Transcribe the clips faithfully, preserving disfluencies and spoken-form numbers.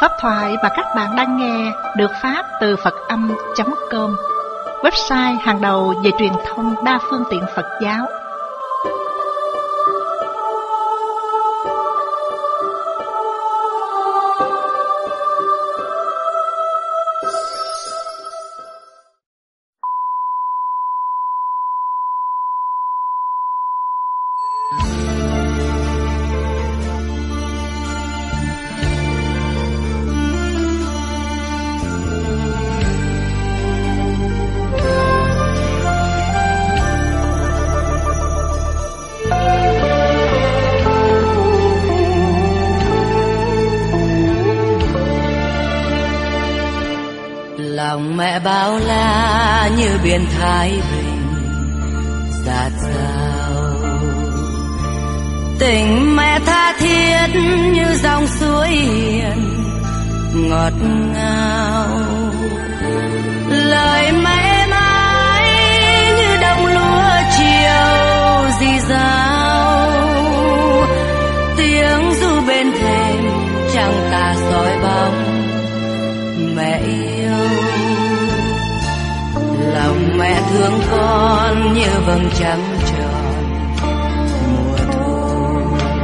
Pháp thoại mà các bạn đang nghe được phát từ Phật Âm chấm com, website hàng đầu về truyền thông đa phương tiện Phật giáo. Lòng mẹ bao la như biển Thái Bình dạt dào, tình mẹ tha thiết như dòng suối hiền ngọt ngào. Lời mẹ mãi như đồng lúa chiều rì rào, tiếng ru bên thềm chẳng tà soi bóng mẹ yêu. Lòng mẹ thương con như vầng trăng tròn mùa thu,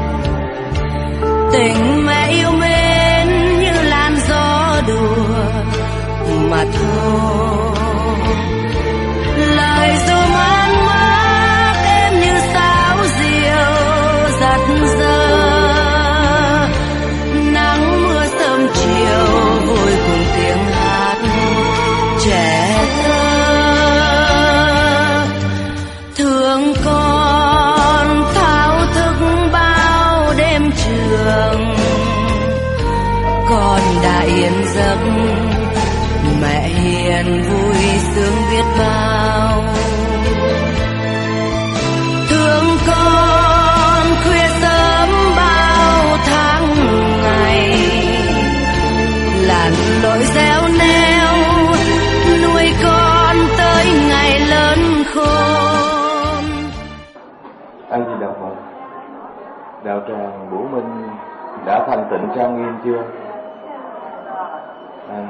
tình mẹ yêu mến như làn gió đùa mà thôi. Lời ru man mát em như sáo diều giặt dơ, nắng mưa sớm chiều vui cùng tiếng hát trẻ thơ. Thương con thao thức bao đêm trường, con đã yên giấc mẹ hiền vui sướng biết bao. Thương con khuya sớm bao tháng ngày, lặn lội gieo neo nuôi con tới ngày lớn khôn. A Di Đà Phật. Đạo tràng Bửu Minh đã thanh tịnh trang nghiêm chưa? À,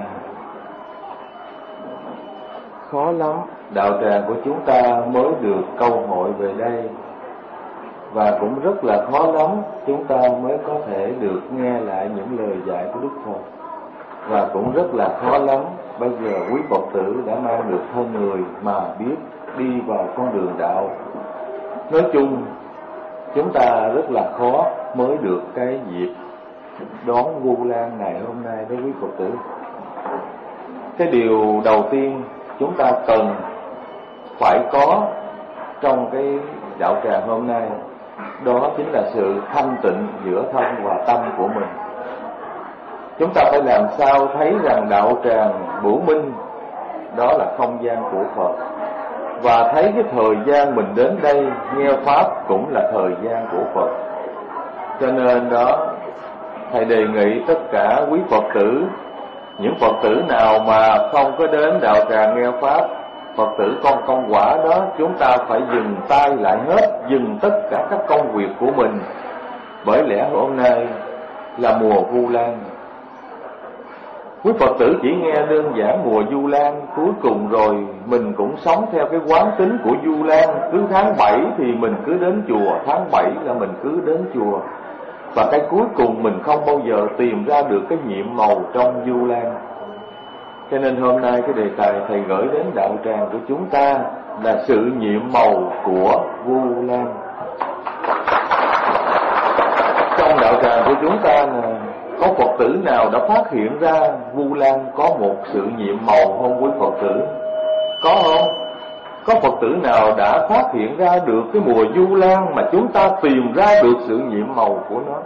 khó lắm, đạo tràng của chúng ta mới được câu hội về đây, và cũng rất là khó lắm chúng ta mới có thể được nghe lại những lời dạy của Đức Phật. Và cũng rất là khó lắm bây giờ quý Phật tử đã mang được thân người mà biết đi vào con đường đạo. Nói chung chúng ta rất là khó mới được cái dịp đón Vu Lan ngày hôm nay với quý Phật tử. Cái điều đầu tiên chúng ta cần phải có trong cái đạo tràng hôm nay, đó chính là sự thanh tịnh giữa thân và tâm của mình. Chúng ta phải làm sao thấy rằng đạo tràng Bửu Minh đó là không gian của Phật, và thấy cái thời gian mình đến đây nghe Pháp cũng là thời gian của Phật. Cho nên đó, Thầy đề nghị tất cả quý Phật tử, những Phật tử nào mà không có đến đạo tràng nghe Pháp, Phật tử con công quả đó, chúng ta phải dừng tay lại hết, dừng tất cả các công việc của mình. Bởi lẽ hôm nay là mùa Vu Lan. Quý Phật tử chỉ nghe đơn giản mùa Vu Lan, cuối cùng rồi mình cũng sống theo cái quán tính của Vu Lan. Cứ tháng bảy thì mình cứ đến chùa, tháng bảy là mình cứ đến chùa. Và cái cuối cùng mình không bao giờ tìm ra được cái nhiệm màu trong Vu Lan. Cho nên hôm nay cái đề tài Thầy gửi đến đạo tràng của chúng ta là sự nhiệm màu của Vu Lan. Trong đạo tràng của chúng ta là có Phật tử nào đã phát hiện ra Vu Lan có một sự nhiệm màu không quý Phật tử? Có không? Có Phật tử nào đã phát hiện ra được cái mùa Vu Lan mà chúng ta tìm ra được sự nhiệm màu của nó?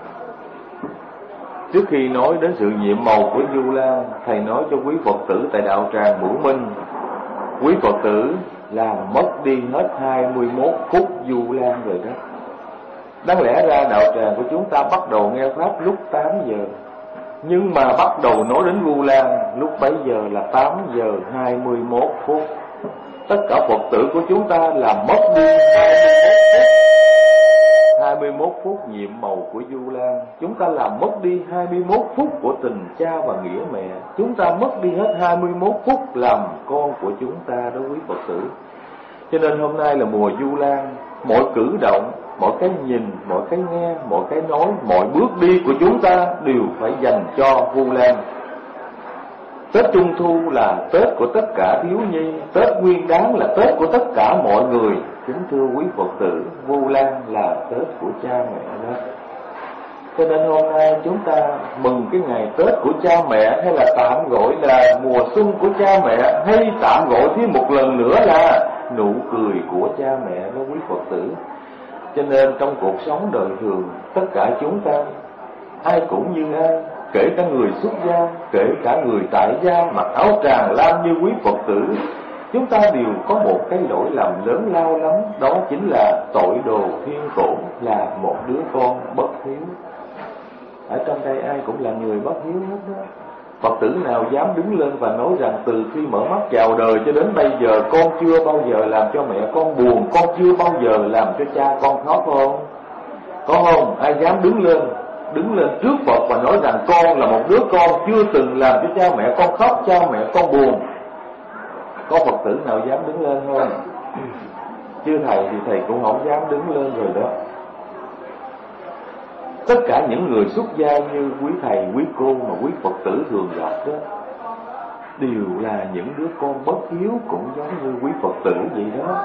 Trước khi nói đến sự nhiệm màu của Vu Lan, Thầy nói cho quý Phật tử tại đạo tràng Bửu Minh, quý Phật tử làm mất đi hết hai mươi mốt phút Vu Lan rồi đó. Đáng lẽ ra đạo tràng của chúng ta bắt đầu nghe Pháp lúc tám giờ, nhưng mà bắt đầu nói đến Vu Lan lúc bấy giờ là tám giờ hai mươi mốt phút. Tất cả Phật tử của chúng ta làm mất đi hai mươi mốt phút hai mươi mốt phút nhiệm màu của Du Lan. Chúng ta làm mất đi hai mươi mốt phút của tình cha và nghĩa mẹ. Chúng ta mất đi hết hai mươi mốt phút làm con của chúng ta đó quý Phật tử. Cho nên hôm nay là mùa Du Lan. Mọi cử động, mọi cái nhìn, mọi cái nghe, mọi cái nói, mọi bước đi của chúng ta đều phải dành cho Vu Lan. Tết Trung Thu là Tết của tất cả thiếu nhi, Tết Nguyên Đán là Tết của tất cả mọi người. Kính thưa quý Phật tử, Vu Lan là Tết của cha mẹ đó. Cho nên hôm nay chúng ta mừng cái ngày Tết của cha mẹ, hay là tạm gọi là mùa xuân của cha mẹ, hay tạm gọi thêm một lần nữa là nụ cười của cha mẹ đó quý Phật tử. Cho nên trong cuộc sống đời thường, tất cả chúng ta ai cũng như ai, kể cả người xuất gia, kể cả người tại gia mặc áo tràng lam như quý Phật tử, chúng ta đều có một cái lỗi lầm lớn lao lắm, đó chính là tội đồ thiên cổ, là một đứa con bất hiếu. Ở trong đây ai cũng là người bất hiếu hết đó. Phật tử nào dám đứng lên và nói rằng từ khi mở mắt chào đời cho đến bây giờ con chưa bao giờ làm cho mẹ con buồn, con chưa bao giờ làm cho cha con khóc không? Có không? Ai dám đứng lên, đứng lên trước Phật và nói rằng con là một đứa con chưa từng làm cho cha mẹ con khóc, cha mẹ con buồn? Có Phật tử nào dám đứng lên không? Chứ thầy thì thầy cũng không dám đứng lên rồi đó. Tất cả những người xuất gia như quý thầy, quý cô mà quý Phật tử thường gặp đó, đều là những đứa con bất hiếu, cũng giống như quý Phật tử vậy đó,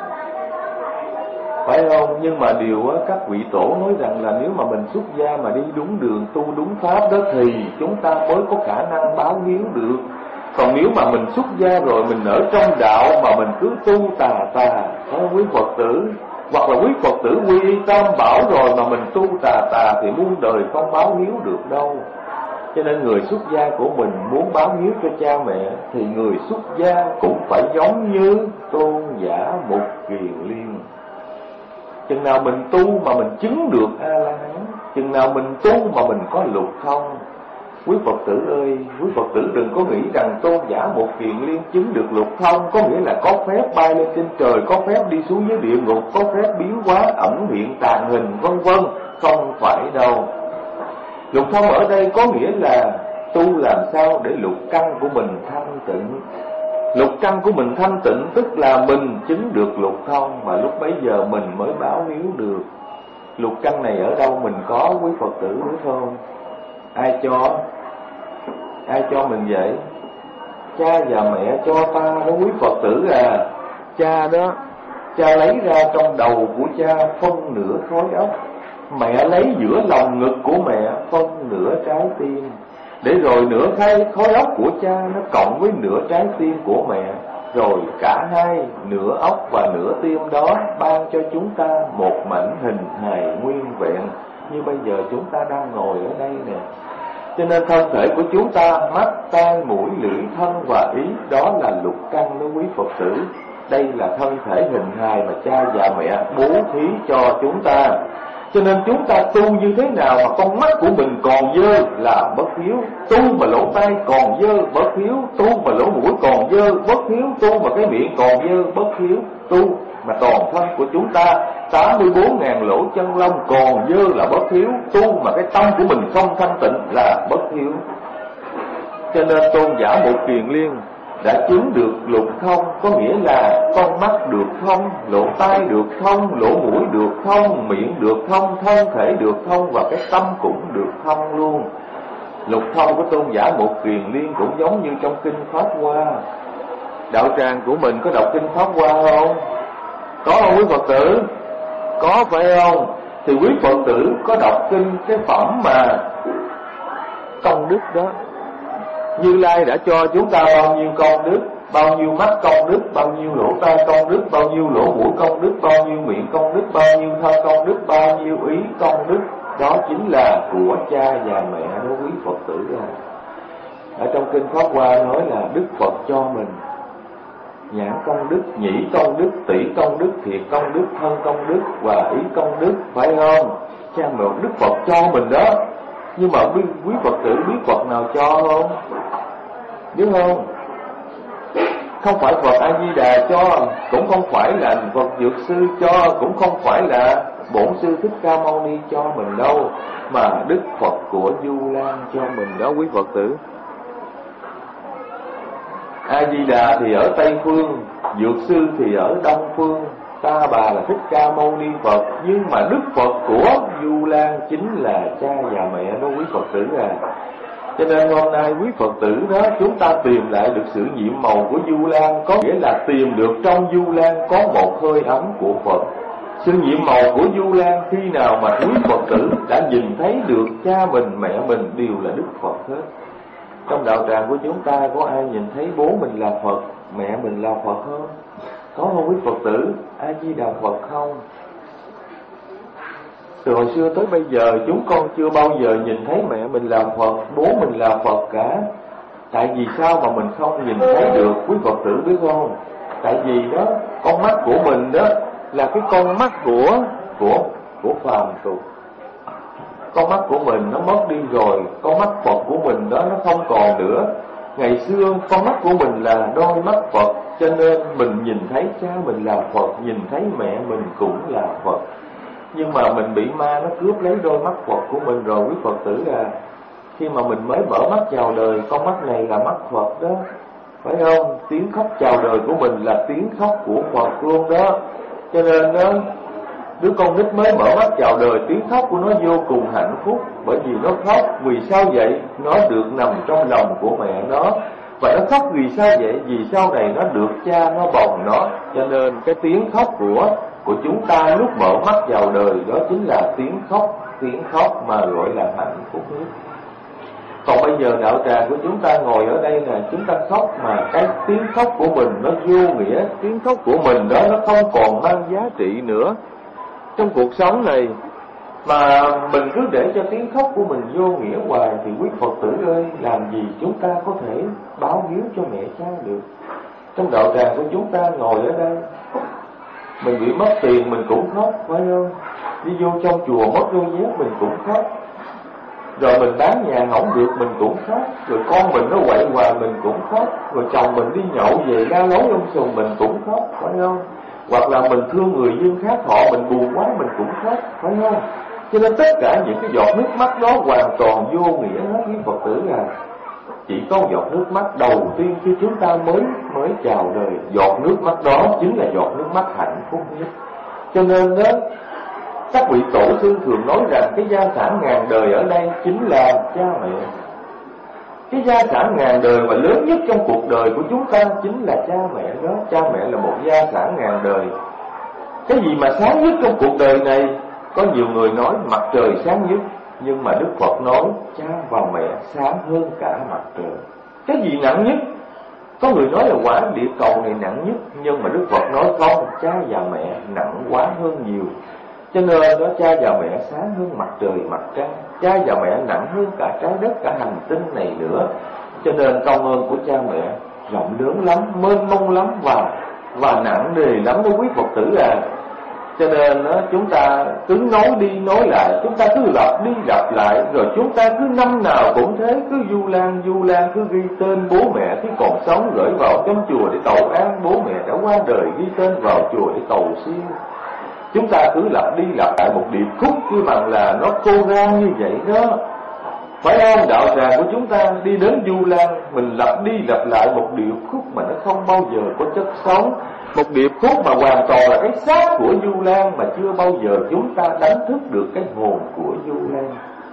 phải không? Nhưng mà điều á, các vị tổ nói rằng là nếu mà mình xuất gia mà đi đúng đường, tu đúng pháp đó, thì chúng ta mới có khả năng báo hiếu được. Còn nếu mà mình xuất gia rồi, mình ở trong đạo mà mình cứ tu tà tà, đó quý Phật tử, hoặc là quý Phật tử quy y tam bảo rồi mà mình tu tà tà, thì muôn đời không báo hiếu được đâu. Cho nên người xuất gia của mình muốn báo hiếu cho cha mẹ, thì người xuất gia cũng phải giống như Tôn giả Mục Kiền Liên. Chừng nào mình tu mà mình chứng được A-la-hán, chừng nào mình tu mà mình có lục thông. Quý Phật tử ơi, quý Phật tử đừng có nghĩ rằng Tôn giả Mục Kiền Liên chứng được lục thông có nghĩa là có phép bay lên trên trời, có phép đi xuống dưới địa ngục, có phép biến hóa ẩn hiện tàn hình vân vân. Không phải đâu. Lục thông ở đây có nghĩa là tu làm sao để lục căn của mình thanh tịnh. Lục căn của mình thanh tịnh tức là mình chứng được lục thông, mà lúc bấy giờ mình mới báo hiếu được. Lục căn này ở đâu mình có quý Phật tử biết không? Ai cho? Ai cho mình vậy? Cha và mẹ cho ta đó quý Phật tử à. Cha đó, cha lấy ra trong đầu của cha phân nửa khối óc, mẹ lấy giữa lòng ngực của mẹ phân nửa trái tim, để rồi nửa cái khối óc của cha nó cộng với nửa trái tim của mẹ, rồi cả hai nửa óc và nửa tim đó ban cho chúng ta một mảnh hình hài nguyên vẹn như bây giờ chúng ta đang ngồi ở đây nè. Cho nên thân thể của chúng ta, mắt, tai, mũi, lưỡi, thân và ý, đó là lục căn đó quý Phật tử. Đây là thân thể hình hài mà cha và mẹ bố thí cho chúng ta. Cho nên chúng ta tu như thế nào mà con mắt của mình còn dơ là bất hiếu, tu mà lỗ tai còn dơ bất hiếu, tu mà lỗ mũi còn dơ bất hiếu, tu mà cái miệng còn dơ bất hiếu, tu mà toàn thân của chúng ta tám mươi bốn ngàn lỗ chân lông còn dơ là bất hiếu, tu mà cái tâm của mình không thanh tịnh là bất hiếu. Cho nên Tôn giả Mục Kiền Liên đã chứng được lục thông, có nghĩa là con mắt được thông, lỗ tai được thông, lỗ mũi được thông, miệng được thông, thân thể được thông và cái tâm cũng được thông luôn. Lục thông của Tôn giả Mục Kiền Liên cũng giống như trong kinh Pháp Hoa. Đạo tràng của mình có đọc kinh Pháp Hoa không? Có không quý Phật tử? Có phải không? Thì quý Phật tử có đọc kinh cái phẩm mà công đức đó. Như Lai đã cho chúng ta bao nhiêu công đức, bao nhiêu mắt công đức, bao nhiêu lỗ tai công đức, bao nhiêu lỗ mũi công đức, bao nhiêu miệng công đức, bao nhiêu thân công đức, bao nhiêu ý công đức. Đó chính là của cha và mẹ đó quý Phật tử à. Ở trong kinh Pháp Hoa nói là Đức Phật cho mình nhãn công đức, nhĩ công đức, tỷ công đức, thiệt công đức, thân công đức và ý công đức, phải không? Cha mẹ Đức Phật cho mình đó. Nhưng mà quý Phật tử biết Phật nào cho không? Biết không? Không phải Phật A Di Đà cho, cũng không phải là Phật Dược Sư cho, cũng không phải là Bổn Sư Thích Ca Mâu Ni cho mình đâu, mà Đức Phật của Du Lan cho mình đó quý Phật tử. A Di Đà thì ở Tây Phương, Dược Sư thì ở Đông Phương, ta bà là Thích Ca Mâu Ni Phật, nhưng mà Đức Phật của Du Lan chính là cha và mẹ đó quý Phật tử à. Cho nên hôm nay quý Phật tử đó, chúng ta tìm lại được sự nhiệm màu của Du Lan, có nghĩa là tìm được trong Du Lan có một hơi ấm của Phật. Sự nhiệm màu của Du Lan khi nào mà quý Phật tử đã nhìn thấy được cha mình, mẹ mình đều là Đức Phật hết. Trong đạo tràng của chúng ta có ai nhìn thấy bố mình là Phật, mẹ mình là Phật không? Có không quý Phật tử? A Di Đà Phật không? Từ hồi xưa tới bây giờ chúng con chưa bao giờ nhìn thấy mẹ mình là Phật, bố mình là Phật cả. Tại vì sao mà mình không nhìn thấy được quý Phật tử biết không? Tại vì đó, con mắt của mình đó là cái con mắt của của của phàm tục. Con mắt của mình nó mất đi rồi, con mắt Phật của mình đó nó không còn nữa. Ngày xưa con mắt của mình là đôi mắt Phật, cho nên mình nhìn thấy cha mình là Phật, nhìn thấy mẹ mình cũng là Phật. Nhưng mà mình bị ma nó cướp lấy đôi mắt Phật của mình rồi quý Phật tử à. Khi mà mình mới mở mắt chào đời, con mắt này là mắt Phật đó, phải không? Tiếng khóc chào đời của mình là tiếng khóc của Phật luôn đó. Cho nên đó, đứa con nít mới mở mắt chào đời, tiếng khóc của nó vô cùng hạnh phúc. Bởi vì nó khóc, vì sao vậy? Nó được nằm trong lòng của mẹ nó. Và nó khóc vì sao vậy? Vì sau này nó được cha nó bồng nó. Cho nên cái tiếng khóc của của chúng ta lúc mở mắt vào đời đó chính là tiếng khóc, tiếng khóc mà gọi là hạnh phúc nhất. Còn bây giờ đạo tràng của chúng ta ngồi ở đây là chúng ta khóc mà cái tiếng khóc của mình nó vô nghĩa, tiếng khóc của mình đó nó không còn mang giá trị nữa trong cuộc sống này. Mà mình cứ để cho tiếng khóc của mình vô nghĩa hoài thì quý Phật tử ơi, làm gì chúng ta có thể báo hiếu cho mẹ cha được. Trong đạo tràng của chúng ta ngồi ở đây, mình bị mất tiền mình cũng khóc, phải không? Đi vô trong chùa mất đôi dép mình cũng khóc. Rồi mình bán nhà hỏng được mình cũng khóc. Rồi con mình nó quậy hoài mình cũng khóc. Rồi chồng mình đi nhậu về la lối ông sùng mình cũng khóc, phải không? Hoặc là mình thương người dân khác họ, mình buồn quá mình cũng khóc, phải không? Cho nên tất cả những cái giọt nước mắt đó hoàn toàn vô nghĩa hết với Phật tử à. Chỉ có giọt nước mắt đầu tiên khi chúng ta mới mới chào đời, giọt nước mắt đó chính là giọt nước mắt hạnh phúc nhất. Cho nên đó, các vị tổ sư thường nói rằng cái gia sản ngàn đời ở đây chính là cha mẹ. Cái gia sản ngàn đời và lớn nhất trong cuộc đời của chúng ta chính là cha mẹ đó. Cha mẹ là một gia sản ngàn đời. Cái gì mà sáng nhất trong cuộc đời này? Có nhiều người nói mặt trời sáng nhất, nhưng mà Đức Phật nói cha và mẹ sáng hơn cả mặt trời. Cái gì nặng nhất? Có người nói là quả địa cầu này nặng nhất, nhưng mà Đức Phật nói không, cha và mẹ nặng quá hơn nhiều. Cho nên đó, cha và mẹ sáng hơn mặt trời mặt trăng, cha và mẹ nặng hơn cả trái đất, cả hành tinh này nữa. Cho nên công ơn của cha mẹ rộng lớn lắm, mênh mông lắm và và nặng nề lắm đó quý Phật tử à. Cho nên đó, chúng ta cứ nói đi nói lại, chúng ta cứ lặp đi lặp lại, rồi chúng ta cứ năm nào cũng thế, cứ du lan du lan, cứ ghi tên bố mẹ khi còn sống gửi vào trong chùa để tcầu an, bố mẹ đã qua đời ghi tên vào chùa để cầu siêu. Chúng ta cứ lặp đi lặp lại một điệp khúc cứ bằng là nó cô ra như vậy đó, phải không? Đạo tràng của chúng ta đi đến Du Lan, mình lặp đi lặp lại một điệp khúc mà nó không bao giờ có chất sống, một điệp khúc mà hoàn toàn là cái xác của Du Lan, mà chưa bao giờ chúng ta đánh thức được cái hồn của Du Lan.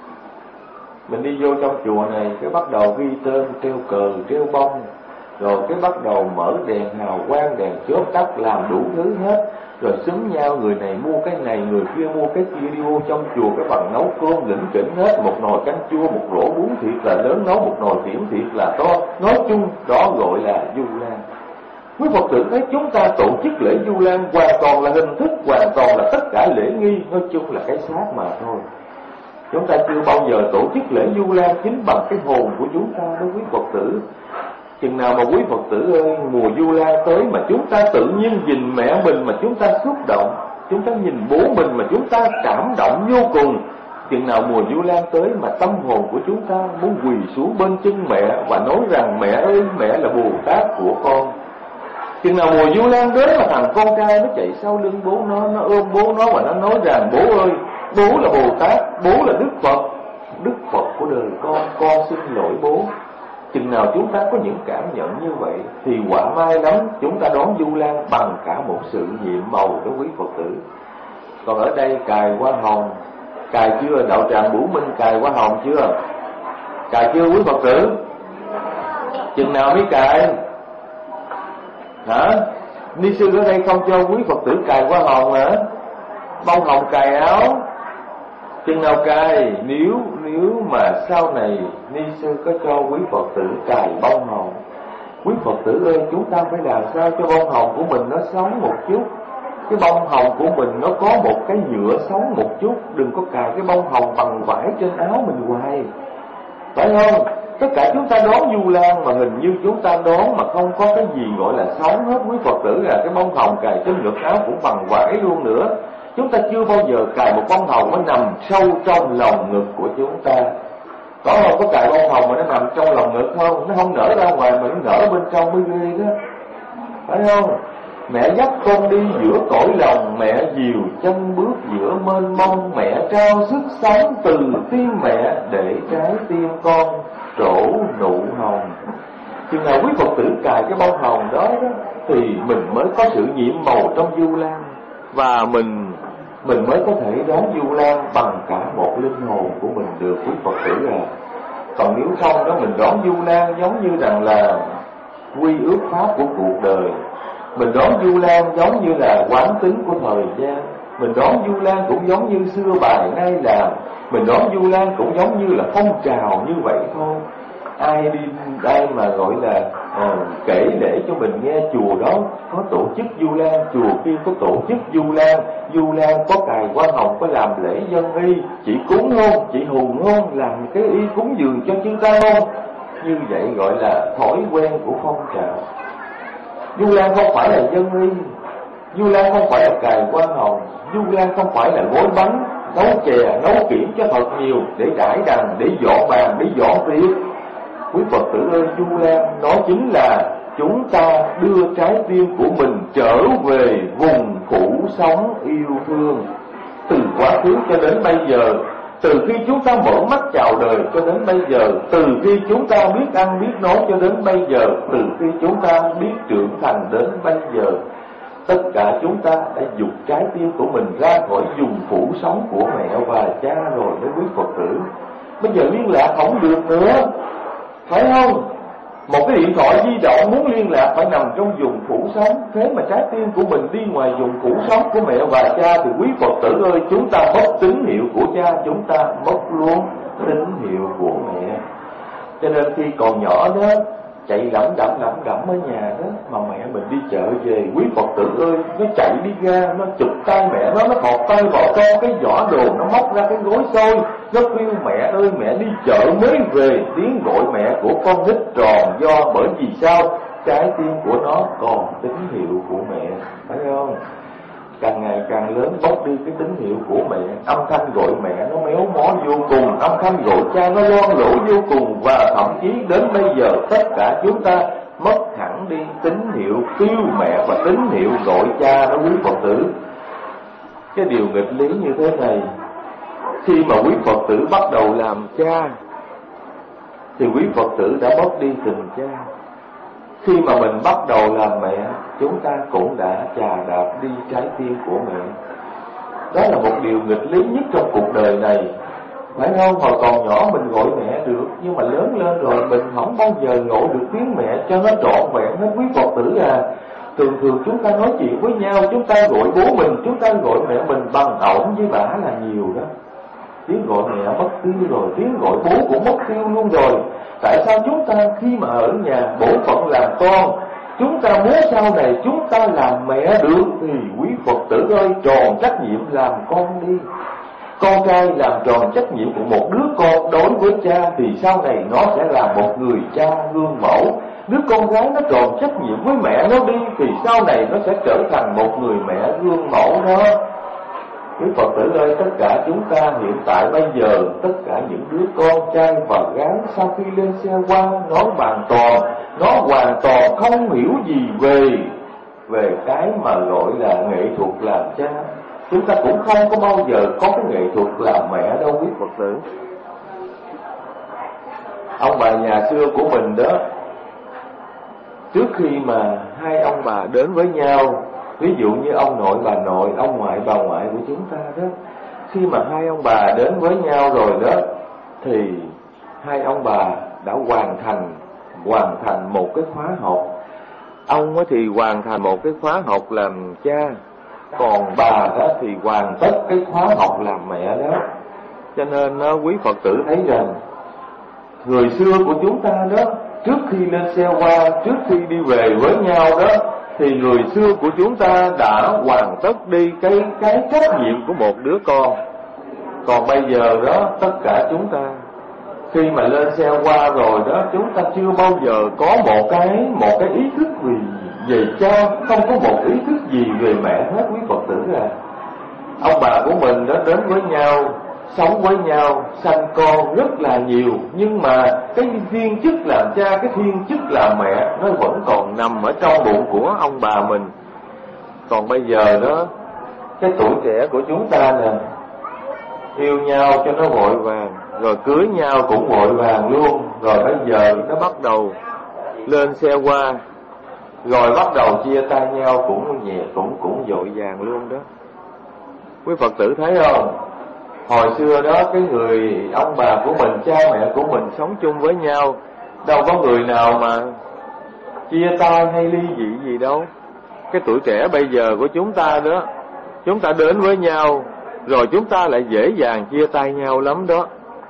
Mình đi vô trong chùa này, cái bắt đầu ghi tên, treo cờ, treo bông, rồi cái bắt đầu mở đèn hào quang, đèn chớp tắt, làm đủ thứ hết. Rồi xúm nhau, người này mua cái này, người kia mua cái kia, đi vô trong chùa cái phần nấu cơm lĩnh kỉnh hết. Một nồi canh chua, một rổ bún thiệt là lớn, nấu một nồi tiễn thiệt là to. Nói chung đó gọi là Du Lan. Quý Phật tử thấy chúng ta tổ chức lễ Du Lan hoàn toàn là hình thức, hoàn toàn là tất cả lễ nghi, nói chung là cái xác mà thôi. Chúng ta chưa bao giờ tổ chức lễ Du Lan chính bằng cái hồn của chúng ta đó quý Phật tử. Chừng nào mà quý Phật tử ơi, mùa Du Lan tới mà chúng ta tự nhiên nhìn mẹ mình mà chúng ta xúc động, chúng ta nhìn bố mình mà chúng ta cảm động vô cùng. Chừng nào mùa Du Lan tới mà tâm hồn của chúng ta muốn quỳ xuống bên chân mẹ và nói rằng mẹ ơi, mẹ là Bồ Tát của con. Chừng nào mùa Vu Lan đến mà thằng con trai nó chạy sau lưng bố nó, nó ôm bố nó và nó nói rằng bố ơi, bố là Bồ Tát, bố là Đức Phật, Đức Phật của đời con, con xin lỗi bố. Chừng nào chúng ta có những cảm nhận như vậy thì quả mai lắm chúng ta đón Vu Lan bằng cả một sự nhiệm màu đó quý Phật tử. Còn ở đây cài hoa hồng, cài chưa? Đạo tràng Bửu Minh cài hoa hồng chưa? Cài chưa quý Phật tử? Chừng nào mới cài? Hả? Ni sư ở đây không cho quý Phật tử cài hoa hồng hả? Bông hồng cài áo. Chừng nào cài? Nếu nếu mà sau này Ni sư có cho quý Phật tử cài bông hồng, quý Phật tử ơi, chúng ta phải làm sao cho bông hồng của mình nó sống một chút. Cái bông hồng của mình nó có một cái nhựa sống một chút. Đừng có cài cái bông hồng bằng vải trên áo mình hoài, phải không? Tất cả chúng ta đón Vu Lan mà hình như chúng ta đón mà không có cái gì gọi là sống hết quý Phật tử. Là cái bông hồng cài trên ngực áo cũng bằng vải luôn nữa. Chúng ta chưa bao giờ cài một bông hồng nó nằm sâu trong lòng ngực của chúng ta. Có không? Có cài bông hồng mà nó nằm trong lòng ngực không? Nó không nở ra ngoài mà nó nở bên trong mới ghê đó, phải không? Mẹ dắt con đi giữa cõi lòng, mẹ dìu chân bước giữa mênh mông, mẹ trao sức sống từ tim mẹ để trái tim con trổ nụ hồng. Chừng nào quý Phật tử cài cái bông hồng đó, đó thì mình mới có sự nhiễm màu trong Vu Lan, và mình mình mới có thể đón Vu Lan bằng cả một linh hồn của mình được quý Phật tử à. Còn nếu không đó, mình đón Vu Lan giống như rằng là quy ước pháp của cuộc đời. Mình đón Vu Lan giống như là quán tính của thời gian. Mình đón Vu Lan cũng giống như xưa bài nay làm. Mình đón Vu Lan cũng giống như là phong trào như vậy thôi. Ai đi đây mà gọi là à, kể lễ cho mình nghe, chùa đó có tổ chức Vu Lan, chùa kia có tổ chức Vu Lan, Vu Lan có cài hoa hồng, có làm lễ dân y, chị cúng không, chị hùng không, làm cái y cúng dường cho chúng ta không. Như vậy gọi là thói quen của phong trào. Vu Lan không phải là dân y, Vu Lan không phải là cài hoa hồng, Vu Lan không phải là gói bánh, nấu chè, nấu kiển cho thật nhiều để đãi đằng, để dọn bàn, để dọn tiệc. Quý Phật tử ơi, Vu Lan nó chính là chúng ta đưa trái tim của mình trở về vùng phủ sống yêu thương. Từ quá khứ cho đến bây giờ, từ khi chúng ta mở mắt chào đời cho đến bây giờ, từ khi chúng ta biết ăn biết nói cho đến bây giờ, từ khi chúng ta biết trưởng thành đến bây giờ, tất cả chúng ta đã dục trái tim của mình ra khỏi vùng phủ sống của mẹ và cha rồi đấy quý Phật tử. Bây giờ liên lạc không được nữa, phải không? Một cái điện thoại di động muốn liên lạc phải nằm trong vùng phủ sống. Thế mà trái tim của mình đi ngoài vùng phủ sống của mẹ và cha thì quý Phật tử ơi, chúng ta mất tín hiệu của cha, chúng ta mất luôn tín hiệu của mẹ. Cho nên khi còn nhỏ đó, chạy lẩm đẩm lẩm đẩm ở nhà đó, mà mẹ mình đi chợ về, quý Phật tử ơi, nó chạy đi ra, nó chụp tay mẹ nó, nó thọt tay vào con cái giỏ đồ, nó móc ra cái gối xôi, nó kêu mẹ ơi, mẹ đi chợ mới về. Tiếng gọi mẹ của con nít tròn do bởi vì sao? Trái tim của nó còn tín hiệu của mẹ, phải không? Càng ngày càng lớn bóc đi cái tín hiệu của mẹ. Âm thanh gọi mẹ nó méo mó vô cùng, âm thanh gọi cha nó loan lỗ vô cùng. Và thậm chí đến bây giờ tất cả chúng ta mất hẳn đi tín hiệu kêu mẹ và tín hiệu gọi cha đó quý Phật tử. Cái điều nghịch lý như thế này, khi mà quý Phật tử bắt đầu làm cha thì quý Phật tử đã mất đi tình cha. Khi mà mình bắt đầu làm mẹ, chúng ta cũng đã chà đạp đi trái tim của mẹ. Đó là một điều nghịch lý nhất trong cuộc đời này, phải không? Hồi còn nhỏ mình gọi mẹ được, nhưng mà lớn lên rồi mình không bao giờ gọi được tiếng mẹ cho nó trọn vẹn hết quý Phật tử à. Thường thường chúng ta nói chuyện với nhau, chúng ta gọi bố mình, chúng ta gọi mẹ mình bằng ổng với bả là nhiều đó. Tiếng gọi mẹ mất tiêu rồi, tiếng gọi bố cũng mất tiêu luôn rồi. Tại sao chúng ta khi mà ở nhà bổn phận làm con, chúng ta muốn sau này chúng ta làm mẹ được thì quý Phật tử ơi, tròn trách nhiệm làm con đi. Con trai làm tròn trách nhiệm của một đứa con đối với cha thì sau này nó sẽ là một người cha gương mẫu. Đứa con gái nó tròn trách nhiệm với mẹ nó đi thì sau này nó sẽ trở thành một người mẹ gương mẫu đó. Quý Phật tử ơi, tất cả chúng ta hiện tại bây giờ, tất cả những đứa con trai và gái sau khi lên xe qua, nó hoàn toàn, nó hoàn toàn không hiểu gì về về cái mà gọi là nghệ thuật làm cha. Chúng ta cũng không có bao giờ có cái nghệ thuật làm mẹ đâu quý Phật tử. Ông bà nhà xưa của mình đó, trước khi mà hai ông bà đến với nhau, ví dụ như ông nội bà nội, ông ngoại bà ngoại của chúng ta đó, khi mà hai ông bà đến với nhau rồi đó, thì hai ông bà đã hoàn thành hoàn thành một cái khóa học. Ông thì hoàn thành một cái khóa học làm cha, còn bà đó thì hoàn tất cái khóa học làm mẹ đó. Cho nên quý Phật tử thấy rằng người xưa của chúng ta đó, trước khi lên xe hoa, trước khi đi về với nhau đó, thì người xưa của chúng ta đã hoàn tất đi cái cái trách nhiệm của một đứa con. Còn bây giờ đó, tất cả chúng ta khi mà lên xe hoa rồi đó, chúng ta chưa bao giờ có một cái một cái ý thức về về cha, không có một ý thức gì về mẹ hết quý Phật tử à. Ông bà của mình đã đến với nhau, sống với nhau, sanh con rất là nhiều, nhưng mà cái thiên chức làm cha, cái thiên chức làm mẹ nó vẫn còn nằm ở trong bụng của ông bà mình. Còn bây giờ đó, cái tuổi trẻ của chúng ta nè, yêu nhau cho nó vội vàng, rồi cưới nhau cũng vội vàng luôn, rồi bây giờ nó bắt đầu lên xe hoa, rồi bắt đầu chia tay nhau cũng nhẹ, cũng cũng vội vàng luôn đó. Quý Phật tử thấy không? Hồi xưa đó, cái người ông bà của mình, cha mẹ của mình sống chung với nhau, đâu có người nào mà chia tay hay ly dị gì đâu. Cái tuổi trẻ bây giờ của chúng ta đó, chúng ta đến với nhau, rồi chúng ta lại dễ dàng chia tay nhau lắm đó.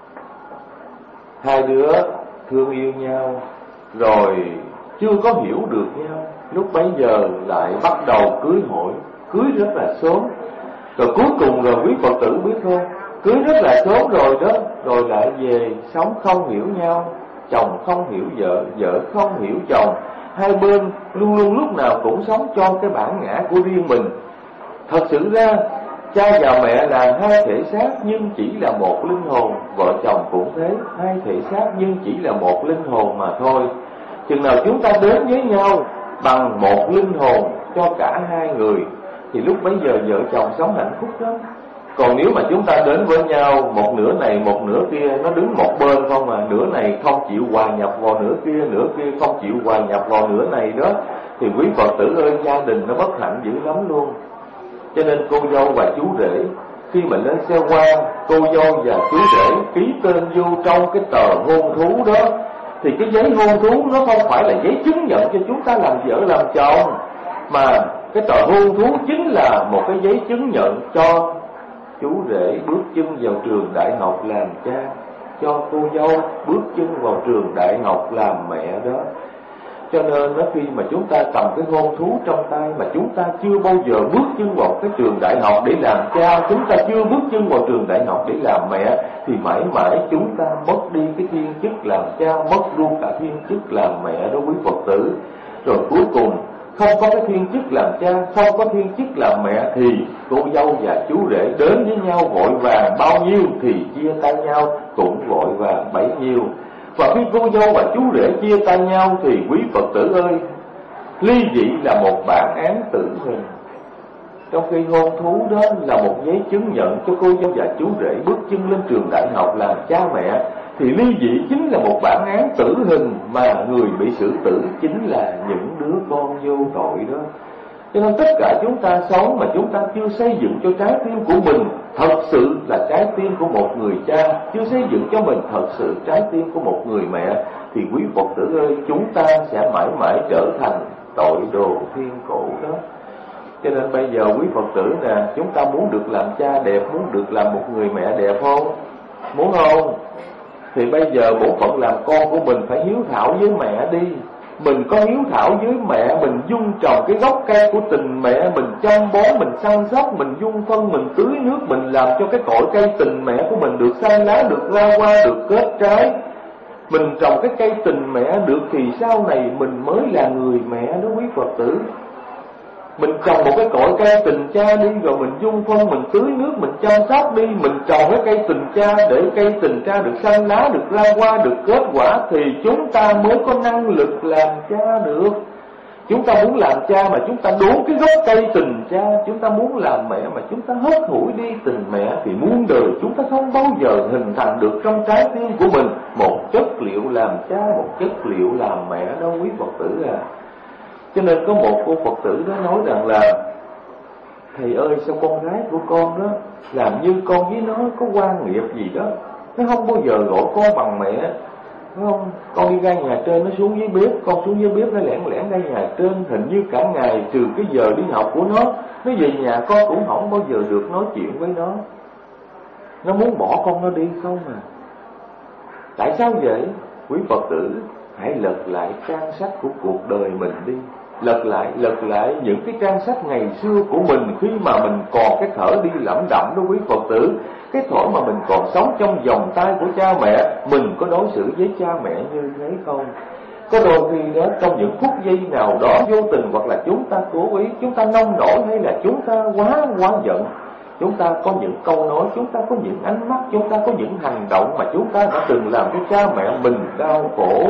Hai đứa thương yêu nhau, rồi chưa có hiểu được nhau, lúc bấy giờ lại bắt đầu cưới hỏi, cưới rất là sớm. Rồi cuối cùng rồi quý Phật tử biết không, cưới rất là sớm rồi đó, rồi lại về sống không hiểu nhau, chồng không hiểu vợ, vợ không hiểu chồng, hai bên luôn luôn lúc nào cũng sống cho cái bản ngã của riêng mình. Thật sự ra cha và mẹ là hai thể xác nhưng chỉ là một linh hồn, vợ chồng cũng thế, hai thể xác nhưng chỉ là một linh hồn mà thôi. Chừng nào chúng ta đến với nhau bằng một linh hồn cho cả hai người, thì lúc bấy giờ vợ chồng sống hạnh phúc lắm. Còn nếu mà chúng ta đến với nhau, một nửa này một nửa kia nó đứng một bên không à, nửa này không chịu hòa nhập vào nửa kia, nửa kia không chịu hòa nhập vào nửa này đó, thì quý Phật tử ơi, gia đình nó bất hạnh dữ lắm luôn. Cho nên cô dâu và chú rể khi mà lên xe hoa, cô dâu và chú rể ký tên vô trong cái tờ hôn thú đó, thì cái giấy hôn thú nó không phải là giấy chứng nhận cho chúng ta làm vợ làm chồng, mà cái tờ hôn thú chính là một cái giấy chứng nhận cho chú rể bước chân vào trường đại học làm cha, cho cô dâu bước chân vào trường đại học làm mẹ đó. Cho nên nó khi mà chúng ta cầm cái hôn thú trong tay mà chúng ta chưa bao giờ bước chân vào cái trường đại học để làm cha, chúng ta chưa bước chân vào trường đại học để làm mẹ, thì mãi mãi chúng ta mất đi cái thiên chức làm cha, mất luôn cả thiên chức làm mẹ đó quý Phật tử. Rồi cuối cùng không có cái thiên chức làm cha, không có thiên chức làm mẹ, thì cô dâu và chú rể đến với nhau vội vàng bao nhiêu thì chia tay nhau cũng vội vàng bấy nhiêu. Và khi cô dâu và chú rể chia tay nhau thì quý Phật tử ơi, ly dị là một bản án tử hình. Trong khi hôn thú đó là một giấy chứng nhận cho cô dâu và chú rể bước chân lên trường đại học làm cha mẹ, thì ly dị chính là một bản án tử hình, mà người bị xử tử chính là những đứa con vô tội đó. Cho nên tất cả chúng ta sống mà chúng ta chưa xây dựng cho trái tim của mình thật sự là trái tim của một người cha, chưa xây dựng cho mình thật sự trái tim của một người mẹ, thì quý Phật tử ơi, chúng ta sẽ mãi mãi trở thành tội đồ thiên cổ đó. Cho nên bây giờ quý Phật tử nè, chúng ta muốn được làm cha đẹp, muốn được làm một người mẹ đẹp không? Muốn không? Thì bây giờ bổn phận làm con của mình phải hiếu thảo với mẹ đi. Mình có hiếu thảo với mẹ, mình dung trồng cái gốc cây của tình mẹ, mình chăm bón, mình săn sóc, mình dung phân, mình tưới nước, mình làm cho cái cội cây tình mẹ của mình được xanh lá, được ra hoa, được kết trái. Mình trồng cái cây tình mẹ được thì sau này mình mới là người mẹ đó quý Phật tử. Mình trồng một cái cội cây tình cha đi, rồi mình dung phân, mình tưới nước, mình chăm sóc đi. Mình trồng cái cây tình cha để cây tình cha được xanh lá, được ra hoa, được kết quả, thì chúng ta mới có năng lực làm cha được. Chúng ta muốn làm cha mà chúng ta đốn cái gốc cây tình cha. Chúng ta muốn làm mẹ mà chúng ta hớt hủi đi tình mẹ, thì muôn đời chúng ta không bao giờ hình thành được trong trái tim của mình một chất liệu làm cha, một chất liệu làm mẹ đâu quý Phật tử à. Cho nên có một cô Phật tử đó nói rằng là: thầy ơi, sao con gái của con đó làm như con với nó có quan nghiệp gì đó, nó không bao giờ gọi con bằng mẹ, đúng không? Con đi ra nhà trên, nó xuống dưới bếp, con xuống dưới bếp, nó lẻn lẻn ra nhà trên, hình như cả ngày trừ cái giờ đi học của nó, nó về nhà con cũng không bao giờ được nói chuyện với nó. Nó muốn bỏ con nó đi không à. Tại sao vậy? Quý Phật tử hãy lật lại trang sách của cuộc đời mình đi. Lật lại, lật lại những cái trang sách ngày xưa của mình, khi mà mình còn cái thở đi lẩm đẩm đó quý Phật tử. Cái thổi mà mình còn sống trong vòng tay của cha mẹ, mình có đối xử với cha mẹ như thế không? Có đôi khi đó, trong những phút giây nào đó vô tình, hoặc là chúng ta cố ý, chúng ta nông nổi, hay là chúng ta quá quá giận, chúng ta có những câu nói, chúng ta có những ánh mắt, chúng ta có những hành động mà chúng ta đã từng làm cho cha mẹ mình đau khổ.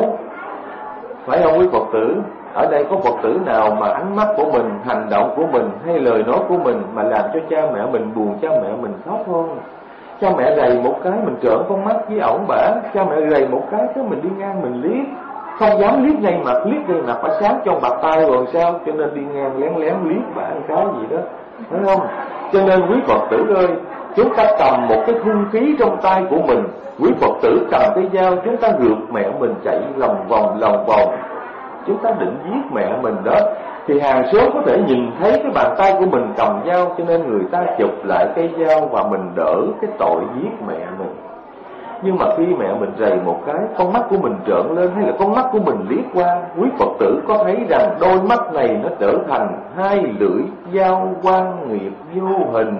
Phải không quý Phật tử? Ở đây có Phật tử nào mà ánh mắt của mình, hành động của mình hay lời nói của mình mà làm cho cha mẹ mình buồn, cha mẹ mình khóc không? Cha mẹ rầy một cái mình trợn con mắt với ổng bả, cha mẹ rầy một cái cái mình đi ngang mình liếc, không dám liếc ngay mặt, liếc ngay mặt bả sáng trong bạc tay rồi sao, cho nên đi ngang lén lén liếc bả một cái gì đó, phải không? Cho nên quý Phật tử ơi, chúng ta cầm một cái hung khí trong tay của mình, quý Phật tử cầm cái dao, chúng ta rượt mẹ mình chạy lòng vòng lòng vòng, chúng ta định giết mẹ mình đó, thì hàng xóm có thể nhìn thấy cái bàn tay của mình cầm dao, cho nên người ta chụp lại cây dao và mình đỡ cái tội giết mẹ mình. Nhưng mà khi mẹ mình rầy một cái, con mắt của mình trợn lên, hay là con mắt của mình liếc qua, quý Phật tử có thấy rằng đôi mắt này nó trở thành hai lưỡi dao oan nghiệp vô hình.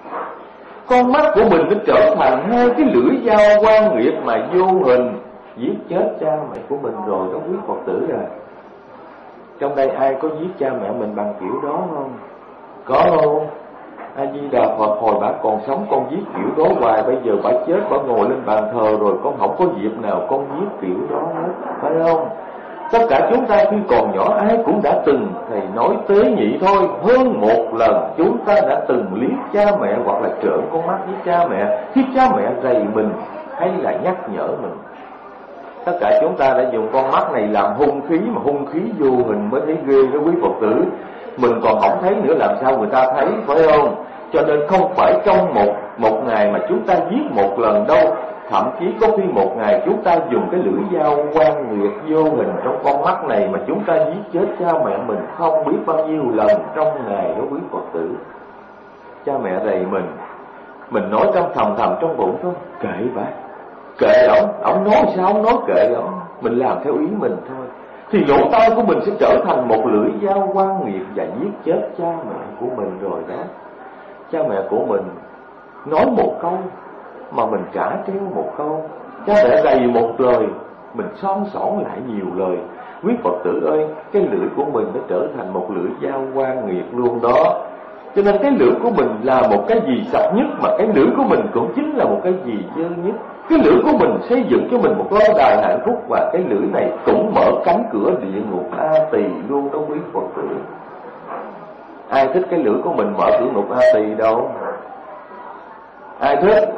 Con mắt của mình nó trở thành hai cái lưỡi dao oan nghiệp mà vô hình, giết chết cha mẹ của mình rồi đó quý Phật tử à. Trong đây ai có giết cha mẹ mình bằng kiểu đó không? Có không? A Di Đà Phật, hồi bà còn sống con giết kiểu đó hoài, bây giờ bà chết, bà ngồi lên bàn thờ rồi, con không có dịp nào con giết kiểu đó hết, phải không? Tất cả chúng ta khi còn nhỏ ai cũng đã từng, thầy nói tế nhị thôi, hơn một lần chúng ta đã từng liếc cha mẹ hoặc là trợn con mắt với cha mẹ khi cha mẹ rầy mình hay là nhắc nhở mình. Tất cả chúng ta đã dùng con mắt này làm hung khí, mà hung khí vô hình mới thấy ghê đó quý Phật tử. Mình còn không thấy nữa làm sao người ta thấy, phải không? Cho nên không phải trong một một ngày mà chúng ta giết một lần đâu. Thậm chí có khi một ngày chúng ta dùng cái lưỡi dao oan nghiệt vô hình trong con mắt này mà chúng ta giết chết cha mẹ mình không biết bao nhiêu lần trong ngày đó quý Phật tử. Cha mẹ rầy mình, mình nói trong thầm thầm trong bụng thôi, kệ bà, kệ ổng, ổng nói sao ổng nói kệ ổng, mình làm theo ý mình thôi. Thì lỗ tai của mình sẽ trở thành một lưỡi dao oan nghiệt và giết chết cha mẹ của mình rồi đó. Cha mẹ của mình nói một câu mà mình trả treo một câu, cha mẹ rầy một lời, mình son sỏn lại nhiều lời. Quý Phật tử ơi, cái lưỡi của mình đã trở thành một lưỡi dao oan nghiệt luôn đó. Cho nên cái lưỡi của mình là một cái gì sạch nhất, mà cái lưỡi của mình cũng chính là một cái gì dơ nhất. Cái lưỡi của mình xây dựng cho mình một lâu đài hạnh phúc, và cái lưỡi này cũng mở cánh cửa địa ngục A Tỳ luôn đó quý Phật tử. Ai thích cái lưỡi của mình mở cửa ngục A Tỳ đâu? Ai thích?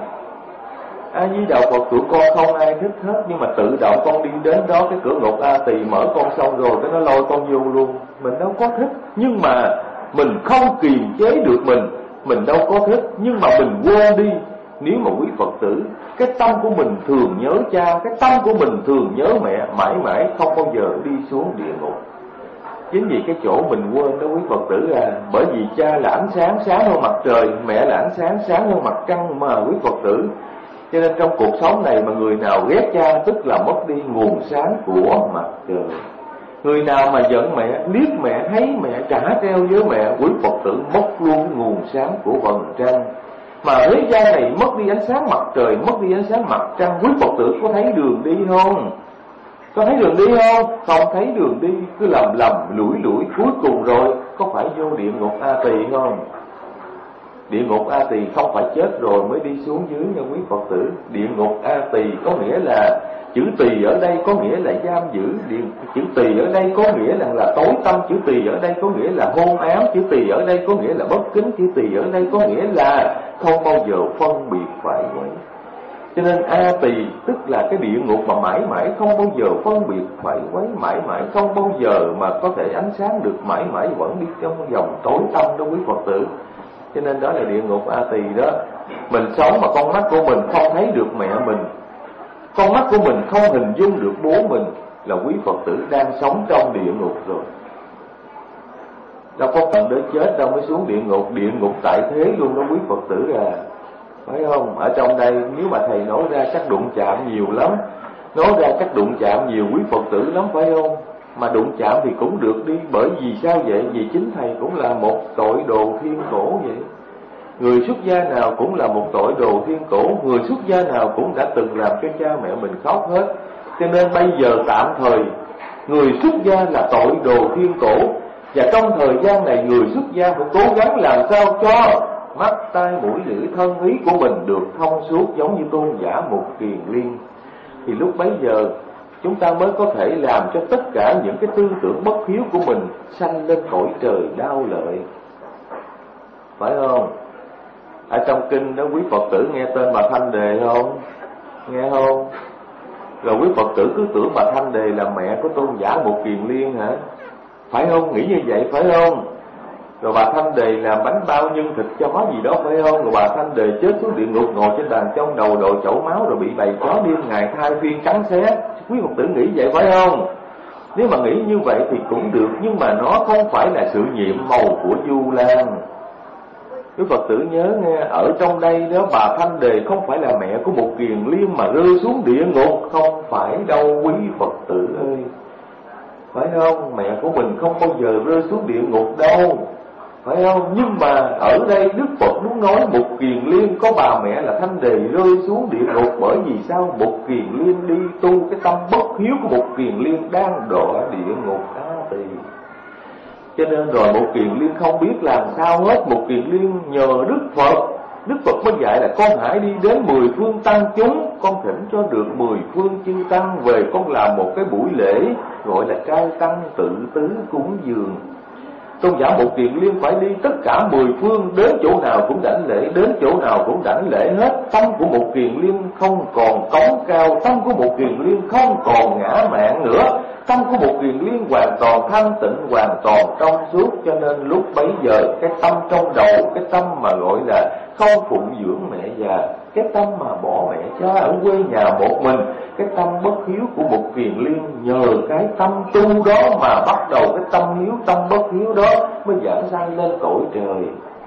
A Di Đà Phật, tụi con không ai thích hết, nhưng mà tự động con đi đến đó, cái cửa ngục A Tỳ mở con xong rồi, cái nó lôi con vô luôn. Mình đâu có thích, nhưng mà mình không kiềm chế được mình, mình đâu có thích, nhưng mà mình quên đi. Nếu mà quý Phật tử, cái tâm của mình thường nhớ cha, cái tâm của mình thường nhớ mẹ, mãi mãi không bao giờ đi xuống địa ngục. Chính vì cái chỗ mình quên đó quý Phật tử à. Bởi vì cha là ánh sáng, sáng hơn mặt trời, mẹ là ánh sáng, sáng hơn mặt trăng mà quý Phật tử. Cho nên trong cuộc sống này mà người nào ghét cha, tức là mất đi nguồn sáng của mặt trời. Người nào mà giận mẹ, liếc mẹ, thấy mẹ, trả treo với mẹ, quý Phật tử mất luôn nguồn sáng của vầng trăng. Mà thế gian này mất đi ánh sáng mặt trời, mất đi ánh sáng mặt trăng, quý Phật tử có thấy đường đi không? Có thấy đường đi không? Không thấy đường đi, cứ lầm lầm lủi lủi, cuối cùng rồi có phải vô địa ngục A Tỳ không? Địa ngục A Tỳ không phải chết rồi mới đi xuống dưới nha quý Phật tử. Địa ngục A Tỳ có nghĩa là Chữ tỳ ở đây có nghĩa là giam giữ, chữ tỳ ở đây có nghĩa là, là tối tâm, chữ tỳ ở đây có nghĩa là hôn ám, chữ tỳ ở đây có nghĩa là bất kính, chữ tỳ ở đây có nghĩa là không bao giờ phân biệt phải quấy. Cho nên A tỳ tức là cái địa ngục mà mãi mãi không bao giờ phân biệt phải quấy, mãi mãi không bao giờ mà có thể ánh sáng được, mãi mãi vẫn đi trong vòng tối tâm đó quý Phật tử. Cho nên đó là địa ngục A tỳ đó. Mình sống mà con mắt của mình không thấy được mẹ mình, con mắt của mình không hình dung được bố mình, là quý Phật tử đang sống trong địa ngục rồi. Đâu có cần đến chết đâu mới xuống địa ngục, địa ngục tại thế luôn đó quý Phật tử à. Phải không? Ở trong đây nếu mà thầy nói ra chắc đụng chạm nhiều lắm, nói ra chắc đụng chạm nhiều quý Phật tử lắm phải không? Mà đụng chạm thì cũng được đi, bởi vì sao vậy? Vì chính thầy cũng là một tội đồ thiên cổ vậy. Người xuất gia nào cũng là một tội đồ thiên cổ, người xuất gia nào cũng đã từng làm cho cha mẹ mình khóc hết. Cho nên bây giờ tạm thời người xuất gia là tội đồ thiên cổ, và trong thời gian này người xuất gia phải cố gắng làm sao cho mắt, tai, mũi, lưỡi, thân, ý của mình được thông suốt giống như tôn giả Mục Kiền Liên. Thì lúc bấy giờ chúng ta mới có thể làm cho tất cả những cái tư tưởng bất hiếu của mình sanh lên cõi trời đau lợi. Phải không? Ở trong kinh đó quý Phật tử nghe tên bà Thanh Đề không? Nghe không? Rồi quý Phật tử cứ tưởng bà Thanh Đề là mẹ của tôn giả Mục Kiền Liên hả? Phải không? Nghĩ như vậy phải không? Rồi bà Thanh Đề làm bánh bao nhân thịt chó gì đó phải không? Rồi bà Thanh Đề chết xuống địa ngục ngồi trên đàn trong đầu đội chậu máu, rồi bị bầy chó đêm ngày thai phiên cắn xé. Quý Phật tử nghĩ vậy phải không? Nếu mà nghĩ như vậy thì cũng được, nhưng mà nó không phải là sự nhiệm màu của Du Lan. Quý Phật tử nhớ nghe, ở trong đây đó bà Thanh Đề không phải là mẹ của một Kiền Liên mà rơi xuống địa ngục, không phải đâu quý Phật tử ơi. Phải không? Mẹ của mình không bao giờ rơi xuống địa ngục đâu. Phải không? Nhưng mà ở đây Đức Phật muốn nói Mục Kiền Liên có bà mẹ là Thanh Đề rơi xuống địa ngục, bởi vì sao? Mục Kiền Liên đi tu cái tâm bất hiếu của Mục Kiền Liên đang đọa địa ngục A Tỳ. Cho nên rồi Mục Kiền Liên không biết làm sao hết. Mục Kiền Liên nhờ Đức Phật, Đức Phật mới dạy là con hãy đi đến mười phương tăng chúng, con thỉnh cho được mười phương chư tăng về, con làm một cái buổi lễ gọi là trai tăng tự tứ cúng dường. Tôn giả Mục Kiền Liên phải đi tất cả mười phương, đến chỗ nào cũng đảnh lễ, đến chỗ nào cũng đảnh lễ hết. Tâm của Mục Kiền Liên không còn cống cao, tâm của Mục Kiền Liên không còn ngã mạn nữa, tâm của Mục Kiền Liên hoàn toàn thanh tịnh, hoàn toàn trong suốt. Cho nên lúc bấy giờ cái tâm trong đầu, cái tâm mà gọi là không phụng dưỡng mẹ già, cái tâm mà bỏ mẹ cha ở quê nhà một mình, cái tâm bất hiếu của Mục Kiền Liên nhờ cái tâm tu đó mà bắt đầu cái tâm hiếu, tâm bất hiếu đó mới giảng sanh lên cõi trời.